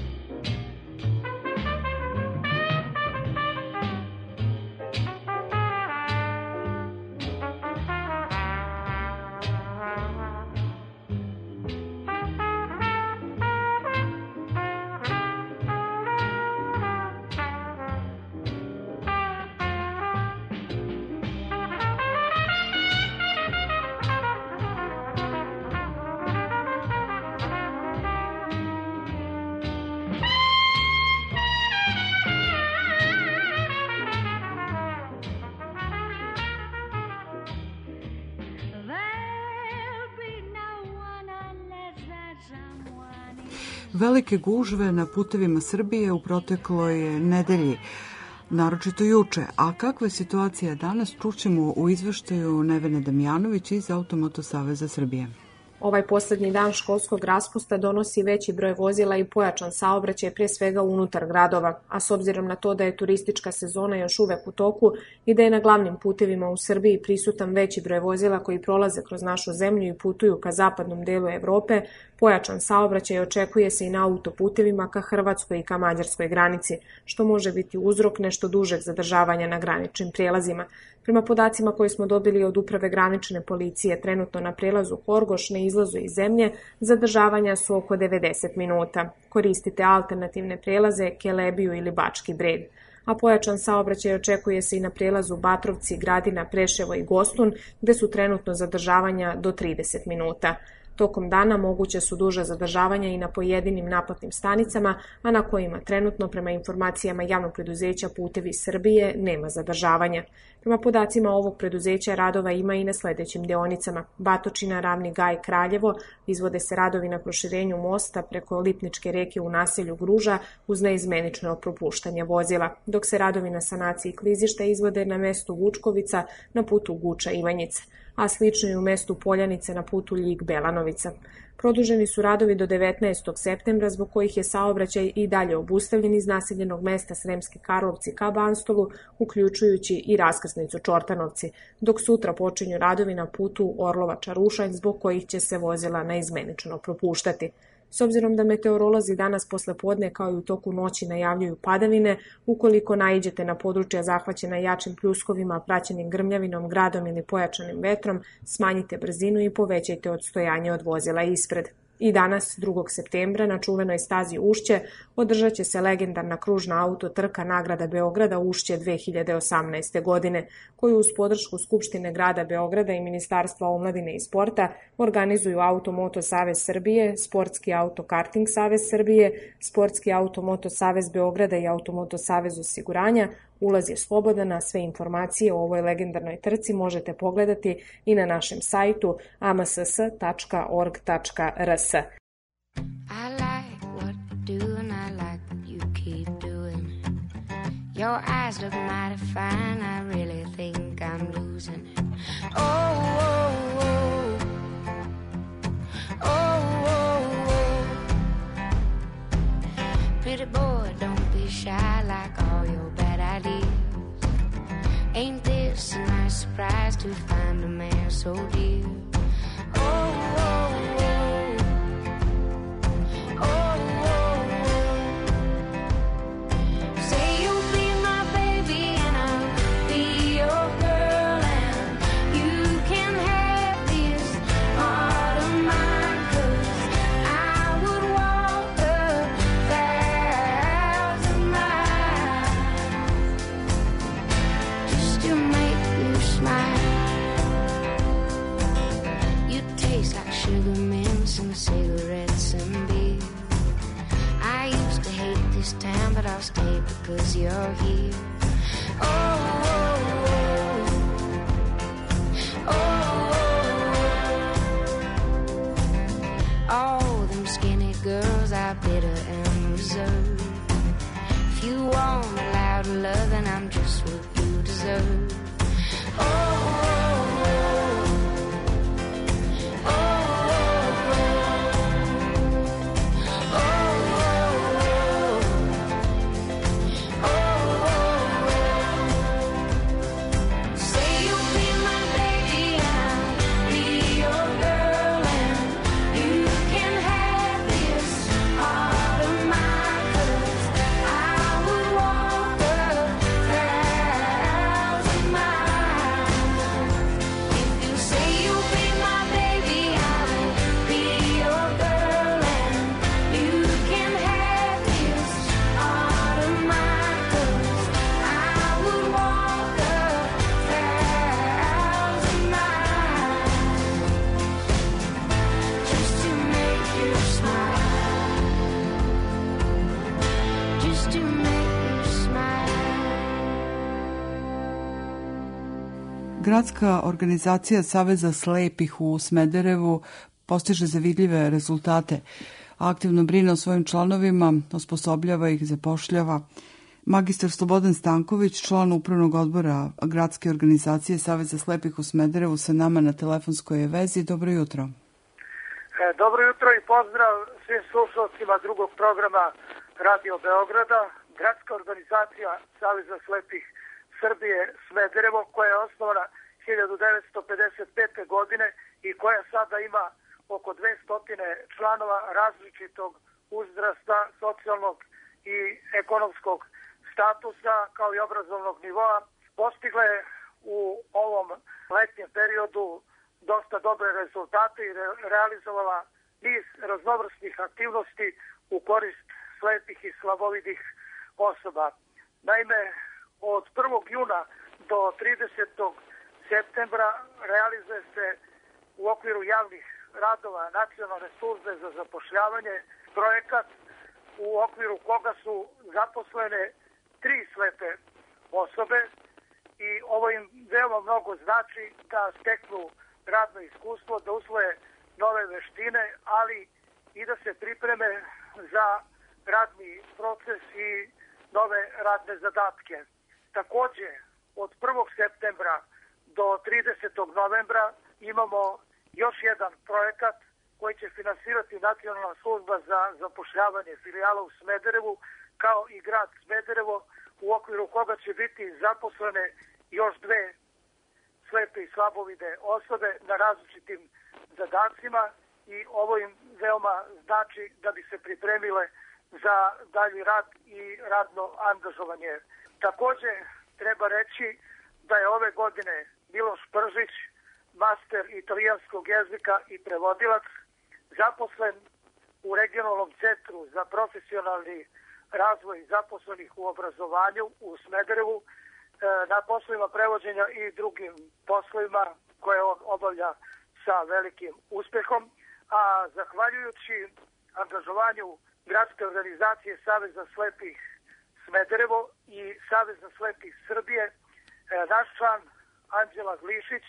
Velike gužve na putevima Srbije u protekloj nedelji, naročito juče. A kakva je situacija danas, čućemo u izveštaju Nevene Damjanović iz Automoto Saveza Srbije. Ovaj poslednji dan školskog raspusta donosi veći broj vozila i pojačan saobraćaj prije svega unutar gradova, a s obzirom na to da je turistička sezona još uvek u toku i da je na glavnim putevima u Srbiji prisutan veći broj vozila koji prolaze kroz našu zemlju i putuju ka zapadnom delu Evrope, pojačan saobraćaj očekuje se i na autoputevima ka Hrvatskoj i ka mađarskoj granici, što može biti uzrok nešto dužeg zadržavanja na graničnim prijelazima. Prema podacima koje smo dobili od Uprave granične policije, trenutno na prelazu Horgoš na izlazu iz zemlje, zadržavanja su oko 90 minuta. Koristite alternativne prelaze Kelebiju ili Bački Bred. A pojačan saobraćaj očekuje se i na prelazu Batrovci, Gradina, Preševo i Gostun, gde su trenutno zadržavanja do 30 minuta. Tokom dana moguće su duža zadržavanja i na pojedinim naplatnim stanicama, a na kojima trenutno, prema informacijama javnog preduzeća Putevi Srbije, nema zadržavanja. Prema podacima ovog preduzeća radova ima i na sledećim deonicama. Batočina, Ravni Gaj, Kraljevo, izvode se radovi na proširenju mosta preko Lipničke reke u naselju Gruža uz neizmenično propuštanje vozila, dok se radovi na sanaciji klizišta izvode na mestu Vučkovica na putu Guča-Ivanjica, a slično i u mestu Poljanice na putu Ljig-Belanovica. Produženi su radovi do 19. septembra, zbog kojih je saobraćaj i dalje obustavljen iz naseljenog mesta Sremski Karlovci ka Banstolu, uključujući i raskrsnicu Čortanovci, dok sutra počinju radovi na putu Orlova-Čarušanj, zbog kojih će se vozila neizmenično propuštati. S obzirom da meteorolozi danas posle podne kao i u toku noći najavljuju padavine, ukoliko naiđete na područja zahvaćena jačim pljuskovima, praćenim grmljavinom, gradom ili pojačanim vetrom, smanjite brzinu i povećajte odstojanje od vozila ispred. I danas, 2. septembra, na čuvenoj stazi Ušće, održat će se legendarna kružna autotrka Nagrada Beograda Ušće 2018. godine, koju uz podršku Skupštine grada Beograda i Ministarstva omladine i sporta organizuju Automoto Savez Srbije, Sportski autokarting Savez Srbije, Sportski automoto Savez Beograda i Automoto Savez osiguranja. Ulaz je slobodan, a sve informacije o ovoj legendarnoj trci možete pogledati i na našem sajtu amss.org.rs. I like what you do and I like what you keep doing. Your eyes look mighty fine, I really think I'm losing it. Oh, oh, oh. Oh, oh, oh. Pretty boy, don't be shy like all your bad ideas. Ain't this a nice surprise to find a man so dear? Oh, oh, oh. Oh, oh, oh. Say you'll be my baby and I'll be your girl, and you can have this heart of mine, 'cause I would walk 1,000 miles just to make you smile. You taste like sugar mints and cigarettes and beer. I used to hate this town, but I'll stay because you're here. Oh, oh, oh. Oh, oh. All them skinny girls are bitter and reserved. If you want a loud love, then I'm just what you deserve. Oh, oh, oh. Oh, oh, oh. Oh, oh, oh. Say you'll be Gradska organizacija Saveza slepih u Smederevu postiže zavidljive rezultate. Aktivno brine o svojim članovima, osposobljava ih, zapošljava. Magistar Slobodan Stanković, član upravnog odbora Gradske organizacije Saveza slepih u Smederevu, sa nama na telefonskoj vezi. Dobro jutro. Dobro jutro i pozdrav svim slušalcima drugog programa Radio Beograda. Gradska organizacija Saveza slepih Srbije Smederevo, koja je osnovana 1955. godine i koja sada ima oko 200 članova različitog uzrasta, socijalnog i ekonomskog statusa kao i obrazovnog nivoa, postigla je u ovom letnjem periodu dosta dobre rezultate i realizovala niz raznovrsnih aktivnosti u korist slepih i slabovidih osoba. Naime, od 1. juna do 30. septembra realizuje se u okviru javnih radova Nacionalne službe za zapošljavanje projekat u okviru koga su zaposlene 3 slepe osobe i ovo im veoma mnogo znači da steknu radno iskustvo, da usvoje nove veštine, ali i da se pripreme za radni proces i nove radne zadatke. Takođe, od 1. septembra do 30. novembra imamo još jedan projekat koji će finansirati Nacionalna služba za zapošljavanje filijala u Smederevu, kao i grad Smederevo, u okviru koga će biti zaposlene još 2 slepe i slabovide osobe na različitim zadacima i ovo im veoma znači da bi se pripremile za dalji rad i radno angažovanje. Takođe, treba reći da je ove godine Miloš Pržić, master italijanskog jezika i prevodilac, zaposlen u regionalnom centru za profesionalni razvoj zaposlenih u obrazovanju u Smederevu na poslovima prevođenja i drugim poslovima koje on obavlja sa velikim uspehom, a zahvaljujući angažovanju Gradske organizacije Saveza slepih Smederevo i Saveza slepih Srbije, naš član Anđela Glišić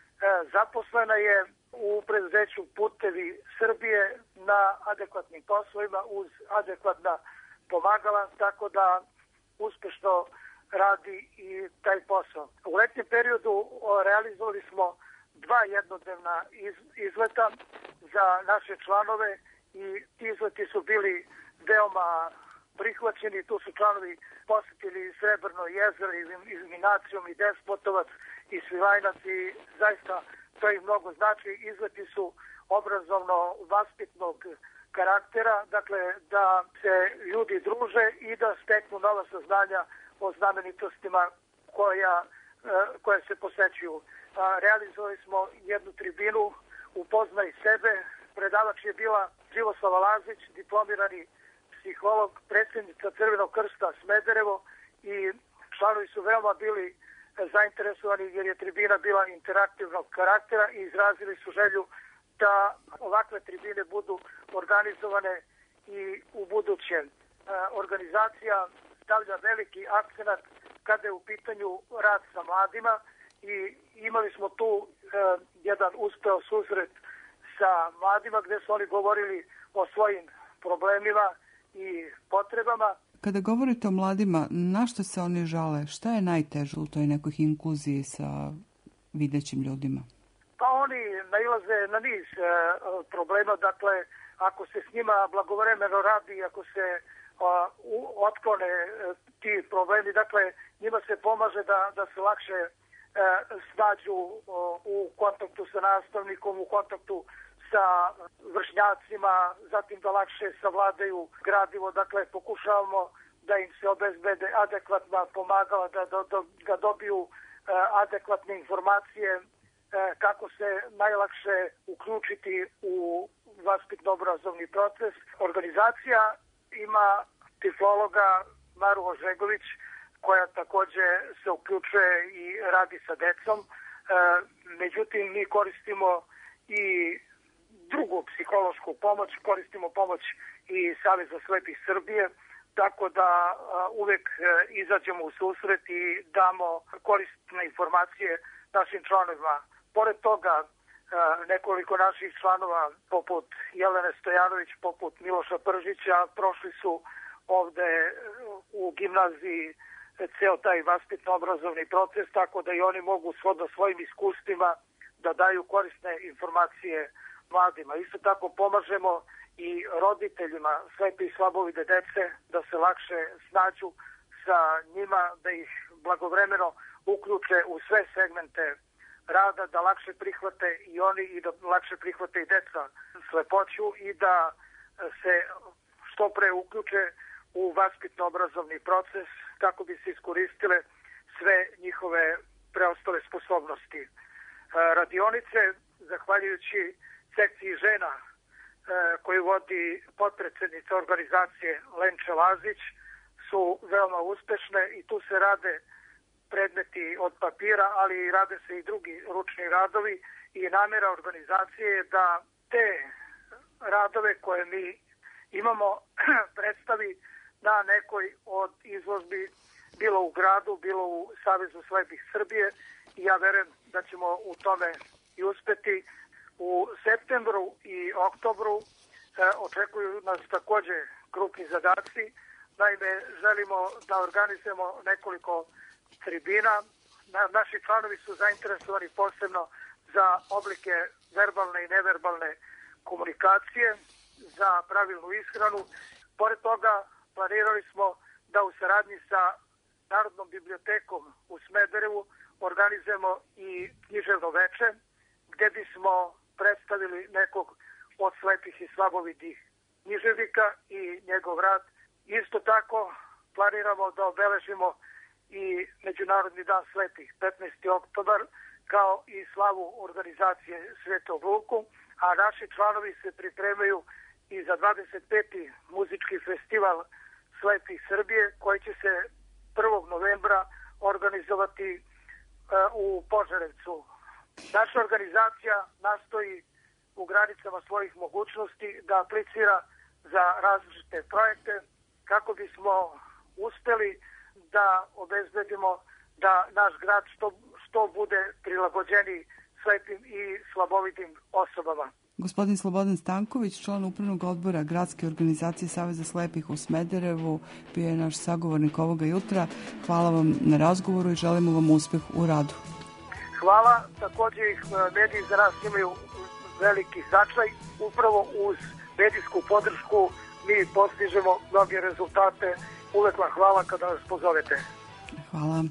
zaposlena je u preduzeću Putevi Srbije na adekvatnim poslovima uz adekvatna pomagala, tako da uspešno radi i taj posao. U letnjem periodu realizovali smo 2 jednodnevna izleta za naše članove i ti izleti su bili veoma prihvaćeni. Tu su članovi posetili Srebrno jezero, Ilminacijom i Despotovac i Svilajnac i zaista to im mnogo znači. Izleti su obrazovno-vaspitnog karaktera, dakle da se ljudi druže i da steknu nova saznanja o znamenitostima koje se posećuju. Realizovali smo jednu tribinu Upoznaj sebe. Predavač je bila Živoslava Lazić, diplomirani psiholog, predsjednica Crvenog krsta Smederevo i članovi su veoma bili zainteresovani jer je tribina bila interaktivnog karaktera i izrazili su želju da ovakve tribine budu organizovane i u budućem. Organizacija stavlja veliki akcenat kada je u pitanju rad sa mladima i imali smo tu jedan uspeo susret sa mladima gde su oni govorili o svojim problemima i potrebama. Kada govorite o mladima, na što se oni žale? Šta je najteže u toj nekoj inkluziji sa videćim ljudima? Pa oni nailaze na niz problema, dakle, ako se s njima blagovremeno radi, ako se otklone ti problemi, dakle, njima se pomaže da se lakše snađu u kontaktu sa nastavnikom, u kontaktu sa vršnjacima, zatim da lakše savladaju gradivo, dakle, pokušavamo da im se obezbede adekvatna pomagala, da dobiju adekvatne informacije kako se najlakše uključiti u vaspitno-obrazovni proces. Organizacija ima tiflologa Maru Ožegović, koja takođe se uključuje i radi sa decom. Međutim, mi koristimo i drugu psihološku pomoć, koristimo pomoć i Saveza slepih Srbije, tako da uvek izađemo u susret i damo korisne informacije našim članovima. Pored toga, nekoliko naših članova, poput Jelene Stojanović, poput Miloša Pržića, prošli su ovde u gimnaziji ceo taj vaspitno-obrazovni proces, tako da i oni mogu shodno svojim iskustvima da daju korisne informacije mladima. Isto tako pomažemo i roditeljima slepe i slabovide dece da se lakše snađu sa njima, da ih blagovremeno uključe u sve segmente rada, da lakše prihvate i oni i da lakše prihvate i deca slepoću i da se što pre uključe u vaspitno-obrazovni proces kako bi se iskoristile sve njihove preostale sposobnosti. Radionice, zahvaljujući sekciji žena koju vodi potpredsednica organizacije Lenče Lazić, su veoma uspešne i tu se rade predmeti od papira, ali rade se i drugi ručni radovi i namera organizacije je da te radove koje mi imamo predstavi na nekoj od izložbi, bilo u gradu, bilo u Savezu slepih Srbije i ja verujem da ćemo u tome i uspeti. U septembru i oktobru očekuju nas takođe krupni zadaci. Naime, želimo da organizujemo nekoliko tribina. Naši članovi su zainteresovani posebno za oblike verbalne i neverbalne komunikacije, za pravilnu ishranu. Pored toga, planirali smo da u saradnji sa Narodnom bibliotekom u Smederevu organizujemo i književno veče, gde bismo predstavili nekog od slepih i slabovidih književnika i njegov rad. Isto tako planiramo da obeležimo i Međunarodni dan slepih, 15. oktobar, kao i slavu organizacije Svetog Luku, a naši članovi se pripremaju i za 25. muzički festival slepih Srbije, koji će se 1. novembra organizovati u Požarevcu. Naša organizacija nastoji u granicama svojih mogućnosti da aplicira za različite projekte kako bismo uspeli da obezbedimo da naš grad što bude prilagođeniji slepim i slabovidim osobama. Gospodin Slobodan Stanković, član upravnog odbora Gradske organizacije Saveza slepih u Smederevu, bio je naš sagovornik ovoga jutra. Hvala vam na razgovoru i želimo vam uspeh u radu. Hvala. Takođe ih mediji za nas imaju veliki značaj. Upravo uz medijsku podršku mi postižemo mnoge rezultate. Uvek vam hvala kada nas pozovete. Hvala.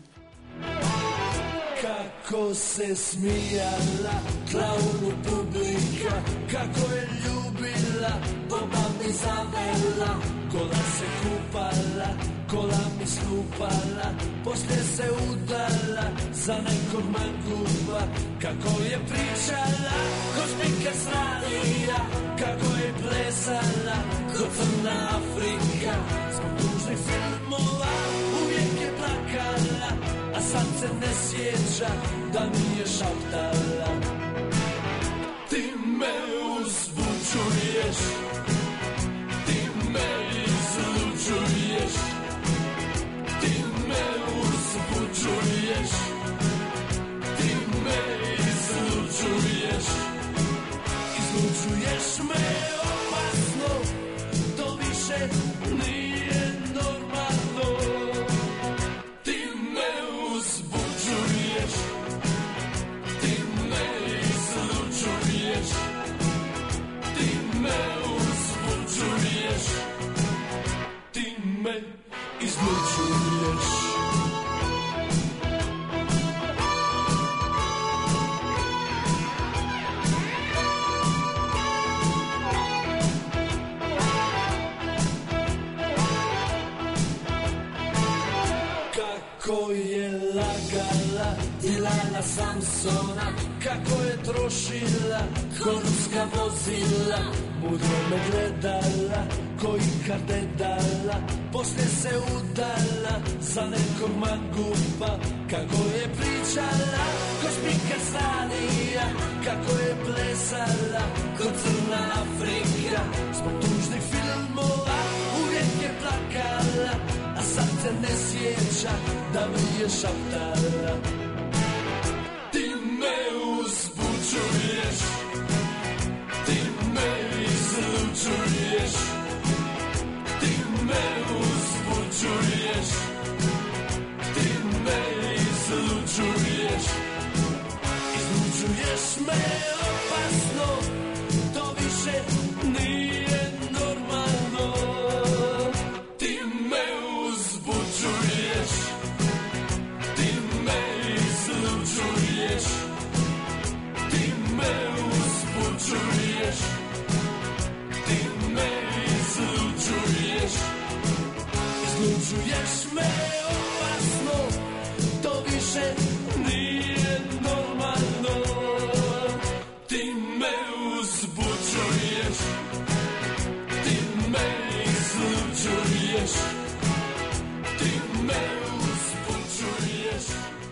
Kako se smijala klaunu publika, kako je ljubila, Boba mi zavela, kola se kupala, kola mi stupala, poslije se udala za nekog manguba, kako je pričala, ko špika sranija, kako je plesala, ko crna Afrika, zbog tužnih filmova uvijek je plakala, a sad se ne sjeća da mi je šaptala. Ti me uzbuđuješ, ti me izluđuješ, ti me uzbuđuješ, ti me izluđuješ, izluđuješ me opasno, to više nije normalno. Izlučuješ. Kako je lagala Dilana Samsona, kako je trošila konjska vozila, mudro me gledala, koji karte dala, poslije se udala za nekog mangupa, kako je pričala ko špika sranija, kako je plesala ko crna Afrika, zbog tužnih filmova uvijek je plakala, a sad se ne sjeća da mi je šaptala. Ti me opasno, to više nije normalno. Ti me uzbuđuješ, ti me izluđuješ, ti me uzbuđuješ, ti me izluđuješ. Izluđuješ me opasno, to više nije normalno. Ti me uzbuđuješ, ti me izluđuješ, ti me uzbuđuješ.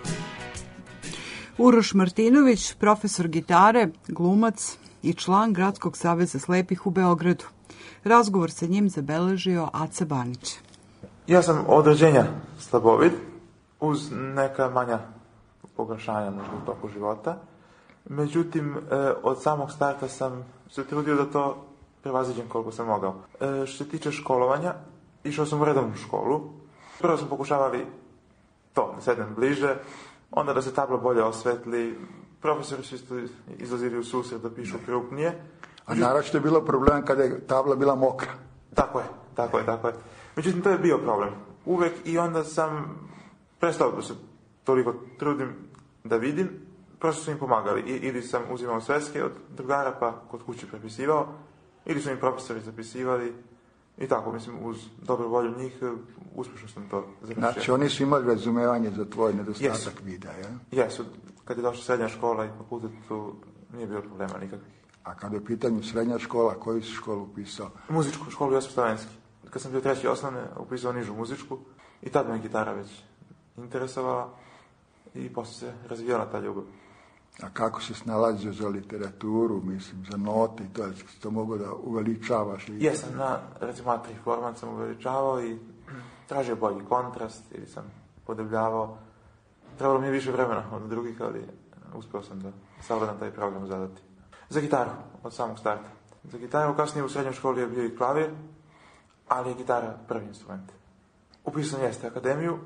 Uroš Martinović, profesor gitare, glumac i član Gradskog saveza slepih u Beogradu. Razgovor sa njim zabeležio Aca Banić. Ja sam od rođenja slabovid, uz neka manja pogoršanja možda u toku života. Međutim, od samog starta sam se trudio da to prevaziđem koliko sam mogao. Što se tiče školovanja, išao sam u redovnu školu. Prvo smo pokušavali to, da sednem bliže, onda da se tabla bolje osvetli. Profesori su isto izlazili u susret da pišu krupnije. A naravno je bilo problem kada je tabla bila mokra. Tako je. Međutim, to je bio problem. Uvek, i onda sam prestao da se toliko trudim da vidim. Prosto su im pomagali. Ili sam uzimao sveske od drugara pa kod kuće prepisivao, ili su im profesori zapisivali. I tako, mislim, uz dobru volju njih, uspješno sam to završio. Znači, oni su imali razumevanje za tvoj nedostatak vida, ja? Jesu. Kad je došla srednja škola i fakultet, tu nije bilo problema nikakvih. A kada je u pitanju srednja škola, koju si školu upisao? Muzičku školu Josip Stavenski. Kad sam bio treći osnovne, upisao nižu muzičku i tad me gitara već interesovala i posle se razvijala ta ljubav. A kako se snalazio za literaturu, mislim, za note i to, je to mogo da uveličavaš? Jesam, recimo A3 format sam uveličavao i tražio bolji kontrast ili sam podebljavao. Trebalo mi je više vremena od drugih, ali uspeo sam da savladam taj program zadati. Za gitaru, od samog starta. Za gitaru kasnije u srednjoj školi je bio i klavir, ali je gitara prvi instrument. Upisao jeste akademiju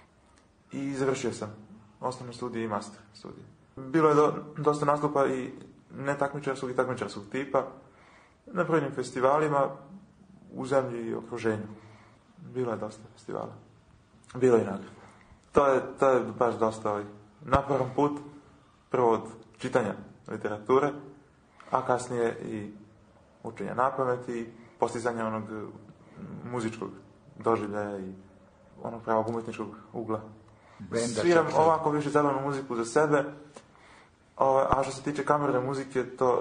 i završio sam osnovne studije i master studije. Bilo je dosta nastupa i netakmičarskog i takmičarskog tipa na brojnim festivalima u zemlji i okruženju. Bilo je dosta festivala. Bilo je i nagrada. To je baš dosta naporan put, prvo od čitanja literature, a kasnije i učenja napamet i postizanja onog muzičkog doživljaja i onog pravog umjetničkog ugla. Sviram ovako više zabavnu muziku za sebe, a što se tiče kamerne muzike,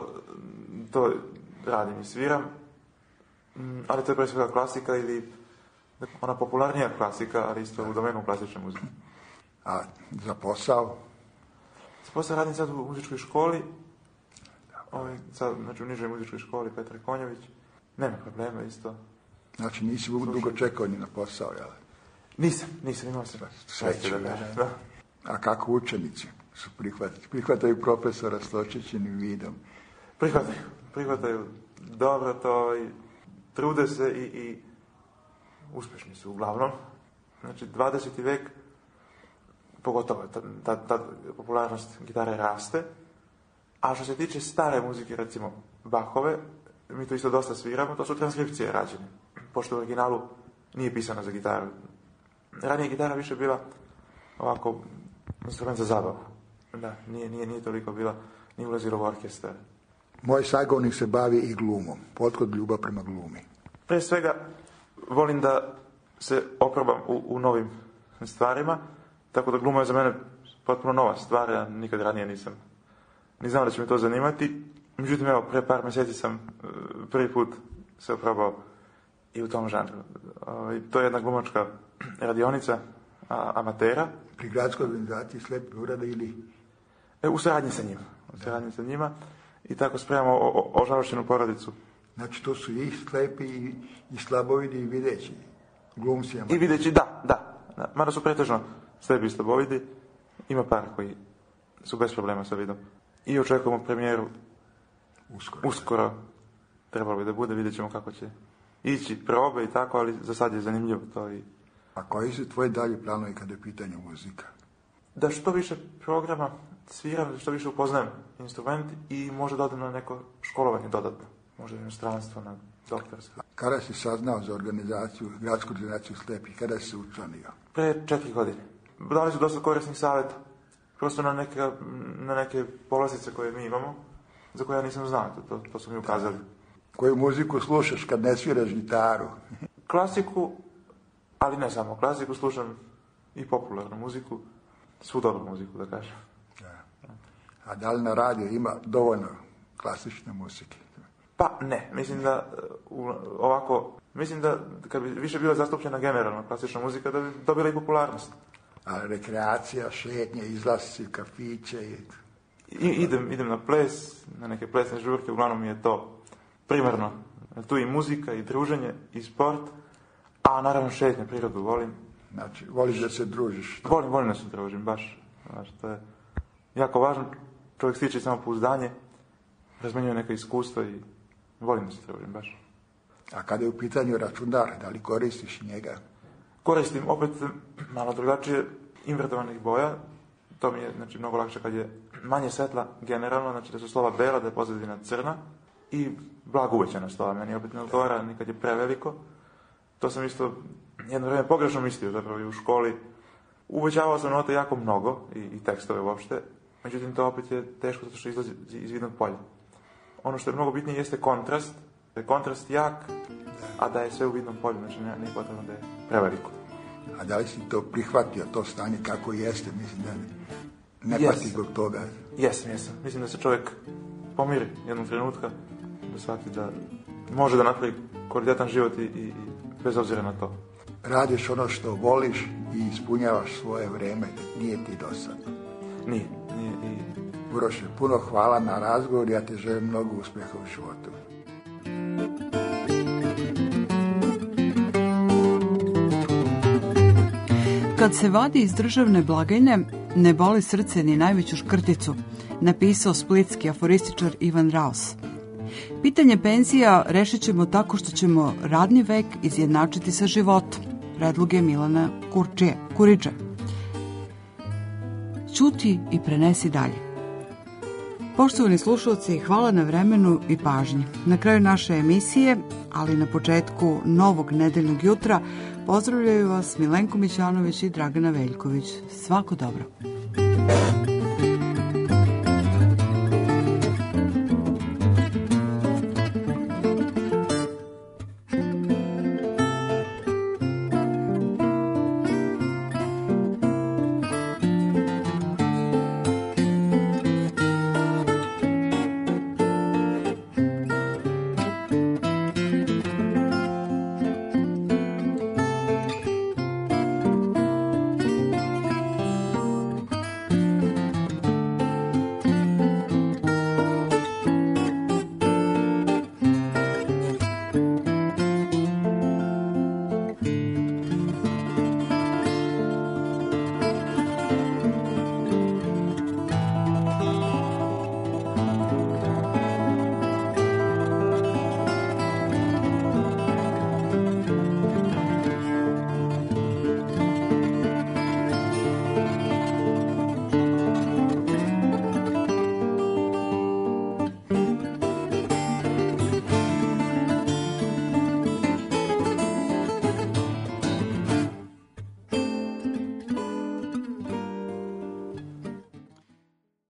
to radim i sviram, ali to je pre svega klasika ili ona popularnija klasika, ali isto u domenu klasične muzike. A za posao? Za posao radim sad u muzičkoj školi, znači u nižoj muzičkoj školi Petar Konjović. Nema problema isto. Znači nisi dugo čekao ni na posao, jel? Nisam imao se sreće da kažem. Da. A kako učenici su prihvataju profesora s Točićinim vidom? Prihvataju dobro to i trude se i uspješni su uglavnom. Znači 20. vek, pogotovo ta popularnost gitare raste, a što se tiče stare muzike, recimo Bachove, mi to isto dosta sviramo, to su transkripcije rađene, pošto u originalu nije pisano za gitaru. Ranije gitara više bila ovako instrument za zabavu. Da, nije toliko bila, nije ulazilo u orkestar. Moj sagovnik se bavi i glumom. Potkod ljubav prema glumi? Pre svega, volim da se oprobam u novim stvarima, tako da gluma je za mene potpuno nova stvar, ja nikad ranije nisam ni znao da će me to zanimati. Međutim, evo, pre par mjeseci sam prvi put se oprobao i u tom žanru. To je jedna glumačka radionica amatera. Pri gradskoj organizaciji Slepi urada ili? U saradnji sa njima. I tako spremamo ožalošćenu porodicu. Znači to su i slepi i slabovidi i videći glumci. I videći, da. Mada su pretežno slepi i slabovidi. Ima par koji su bez problema sa vidom. I očekujemo premijeru uskoro. Trebalo bi da bude, vidjet ćemo kako će ići probe i tako, ali za sad je zanimljivo to. A koji su tvoji dalje planovi kada je pitanje muzika? da što više programa sviram, da što više upoznajem instrument i možda da odem na neko školovanje dodatno. Možda inostranstvo, na doktorstvo. Kada si saznao za organizaciju, gradsku organizaciju slepih, kada si se učlanio? Pre 4 godine. Dali su dosta korisnih savjeta. Prosto na neke povlastice koje mi imamo, za koje ja nisam znao, to su mi ukazali. Koju muziku slušaš kad ne sviraš gitaru? Klasiku, ali ne samo klasiku, slušam i popularnu muziku, svu dobru muziku, da kažem. A da li na radio ima dovoljno klasične muzike? Pa ne, mislim da kad bi više bila zastupljena generalna klasična muzika, da bi dobila i popularnost. A rekreacija, šetnje, izlasci, kafiće Idem na ples, na neke plesne žurke, uglavnom mi je to primarno. Tu i muzika, i druženje, i sport, a naravno šetnje, prirodu volim. Znači, voliš da se družiš? Volim da se družim, baš. To je jako važno. Čovjek stiče samopouzdanje, razmenjuje neka iskustva i volim da se družim, baš. A kada je u pitanju računar, da li koristiš njega? Koristim opet malo drugačije invertovanih boja. To mi je mnogo lakše kad je manje svetla generalno, znači da su slova bela, da je pozadina crna i blago uvećana slova. Meni opet ne odgovara ni kad je preveliko. To sam isto jedno vrijeme pogrešno mislio zapravo i u školi. Uvećavao sam note jako mnogo i tekstove uopšte, međutim to opet je teško zato što izlazi iz vidnog polja. Ono što je mnogo bitnije jeste kontrast, da je kontrast jak, a da je sve u vidnom polju, znači nije potrebno da je preveliko. A da li si to prihvatio, to stanje kako jeste? Mislim da ne pati zbog toga. Jesam. Mislim da se čovjek pomiri jednog trenutka, da shvati da može da napravi kvalitetan život i bez obzira na to. Radiš ono što voliš i ispunjavaš svoje vreme, nije ti dosadno. Nije. Uroše, puno hvala na razgovor, ja te želim mnogo uspjeha u životu. Kad se vadi iz državne blagajne, ne boli srce ni najveću škrticu, napisao splitski aforističar Ivan Raos. Pitanje penzija rešit ćemo tako što ćemo radni vek izjednačiti sa životom. Predlog je Milana Kuriđe. Ćuti i prenesi dalje. Poštovani slušalci, hvala na vremenu i pažnji. Na kraju naše emisije, ali na početku novog nedeljnog jutra, pozdravljaju vas Milenko Mićanović i Dragana Veljković. Svako dobro.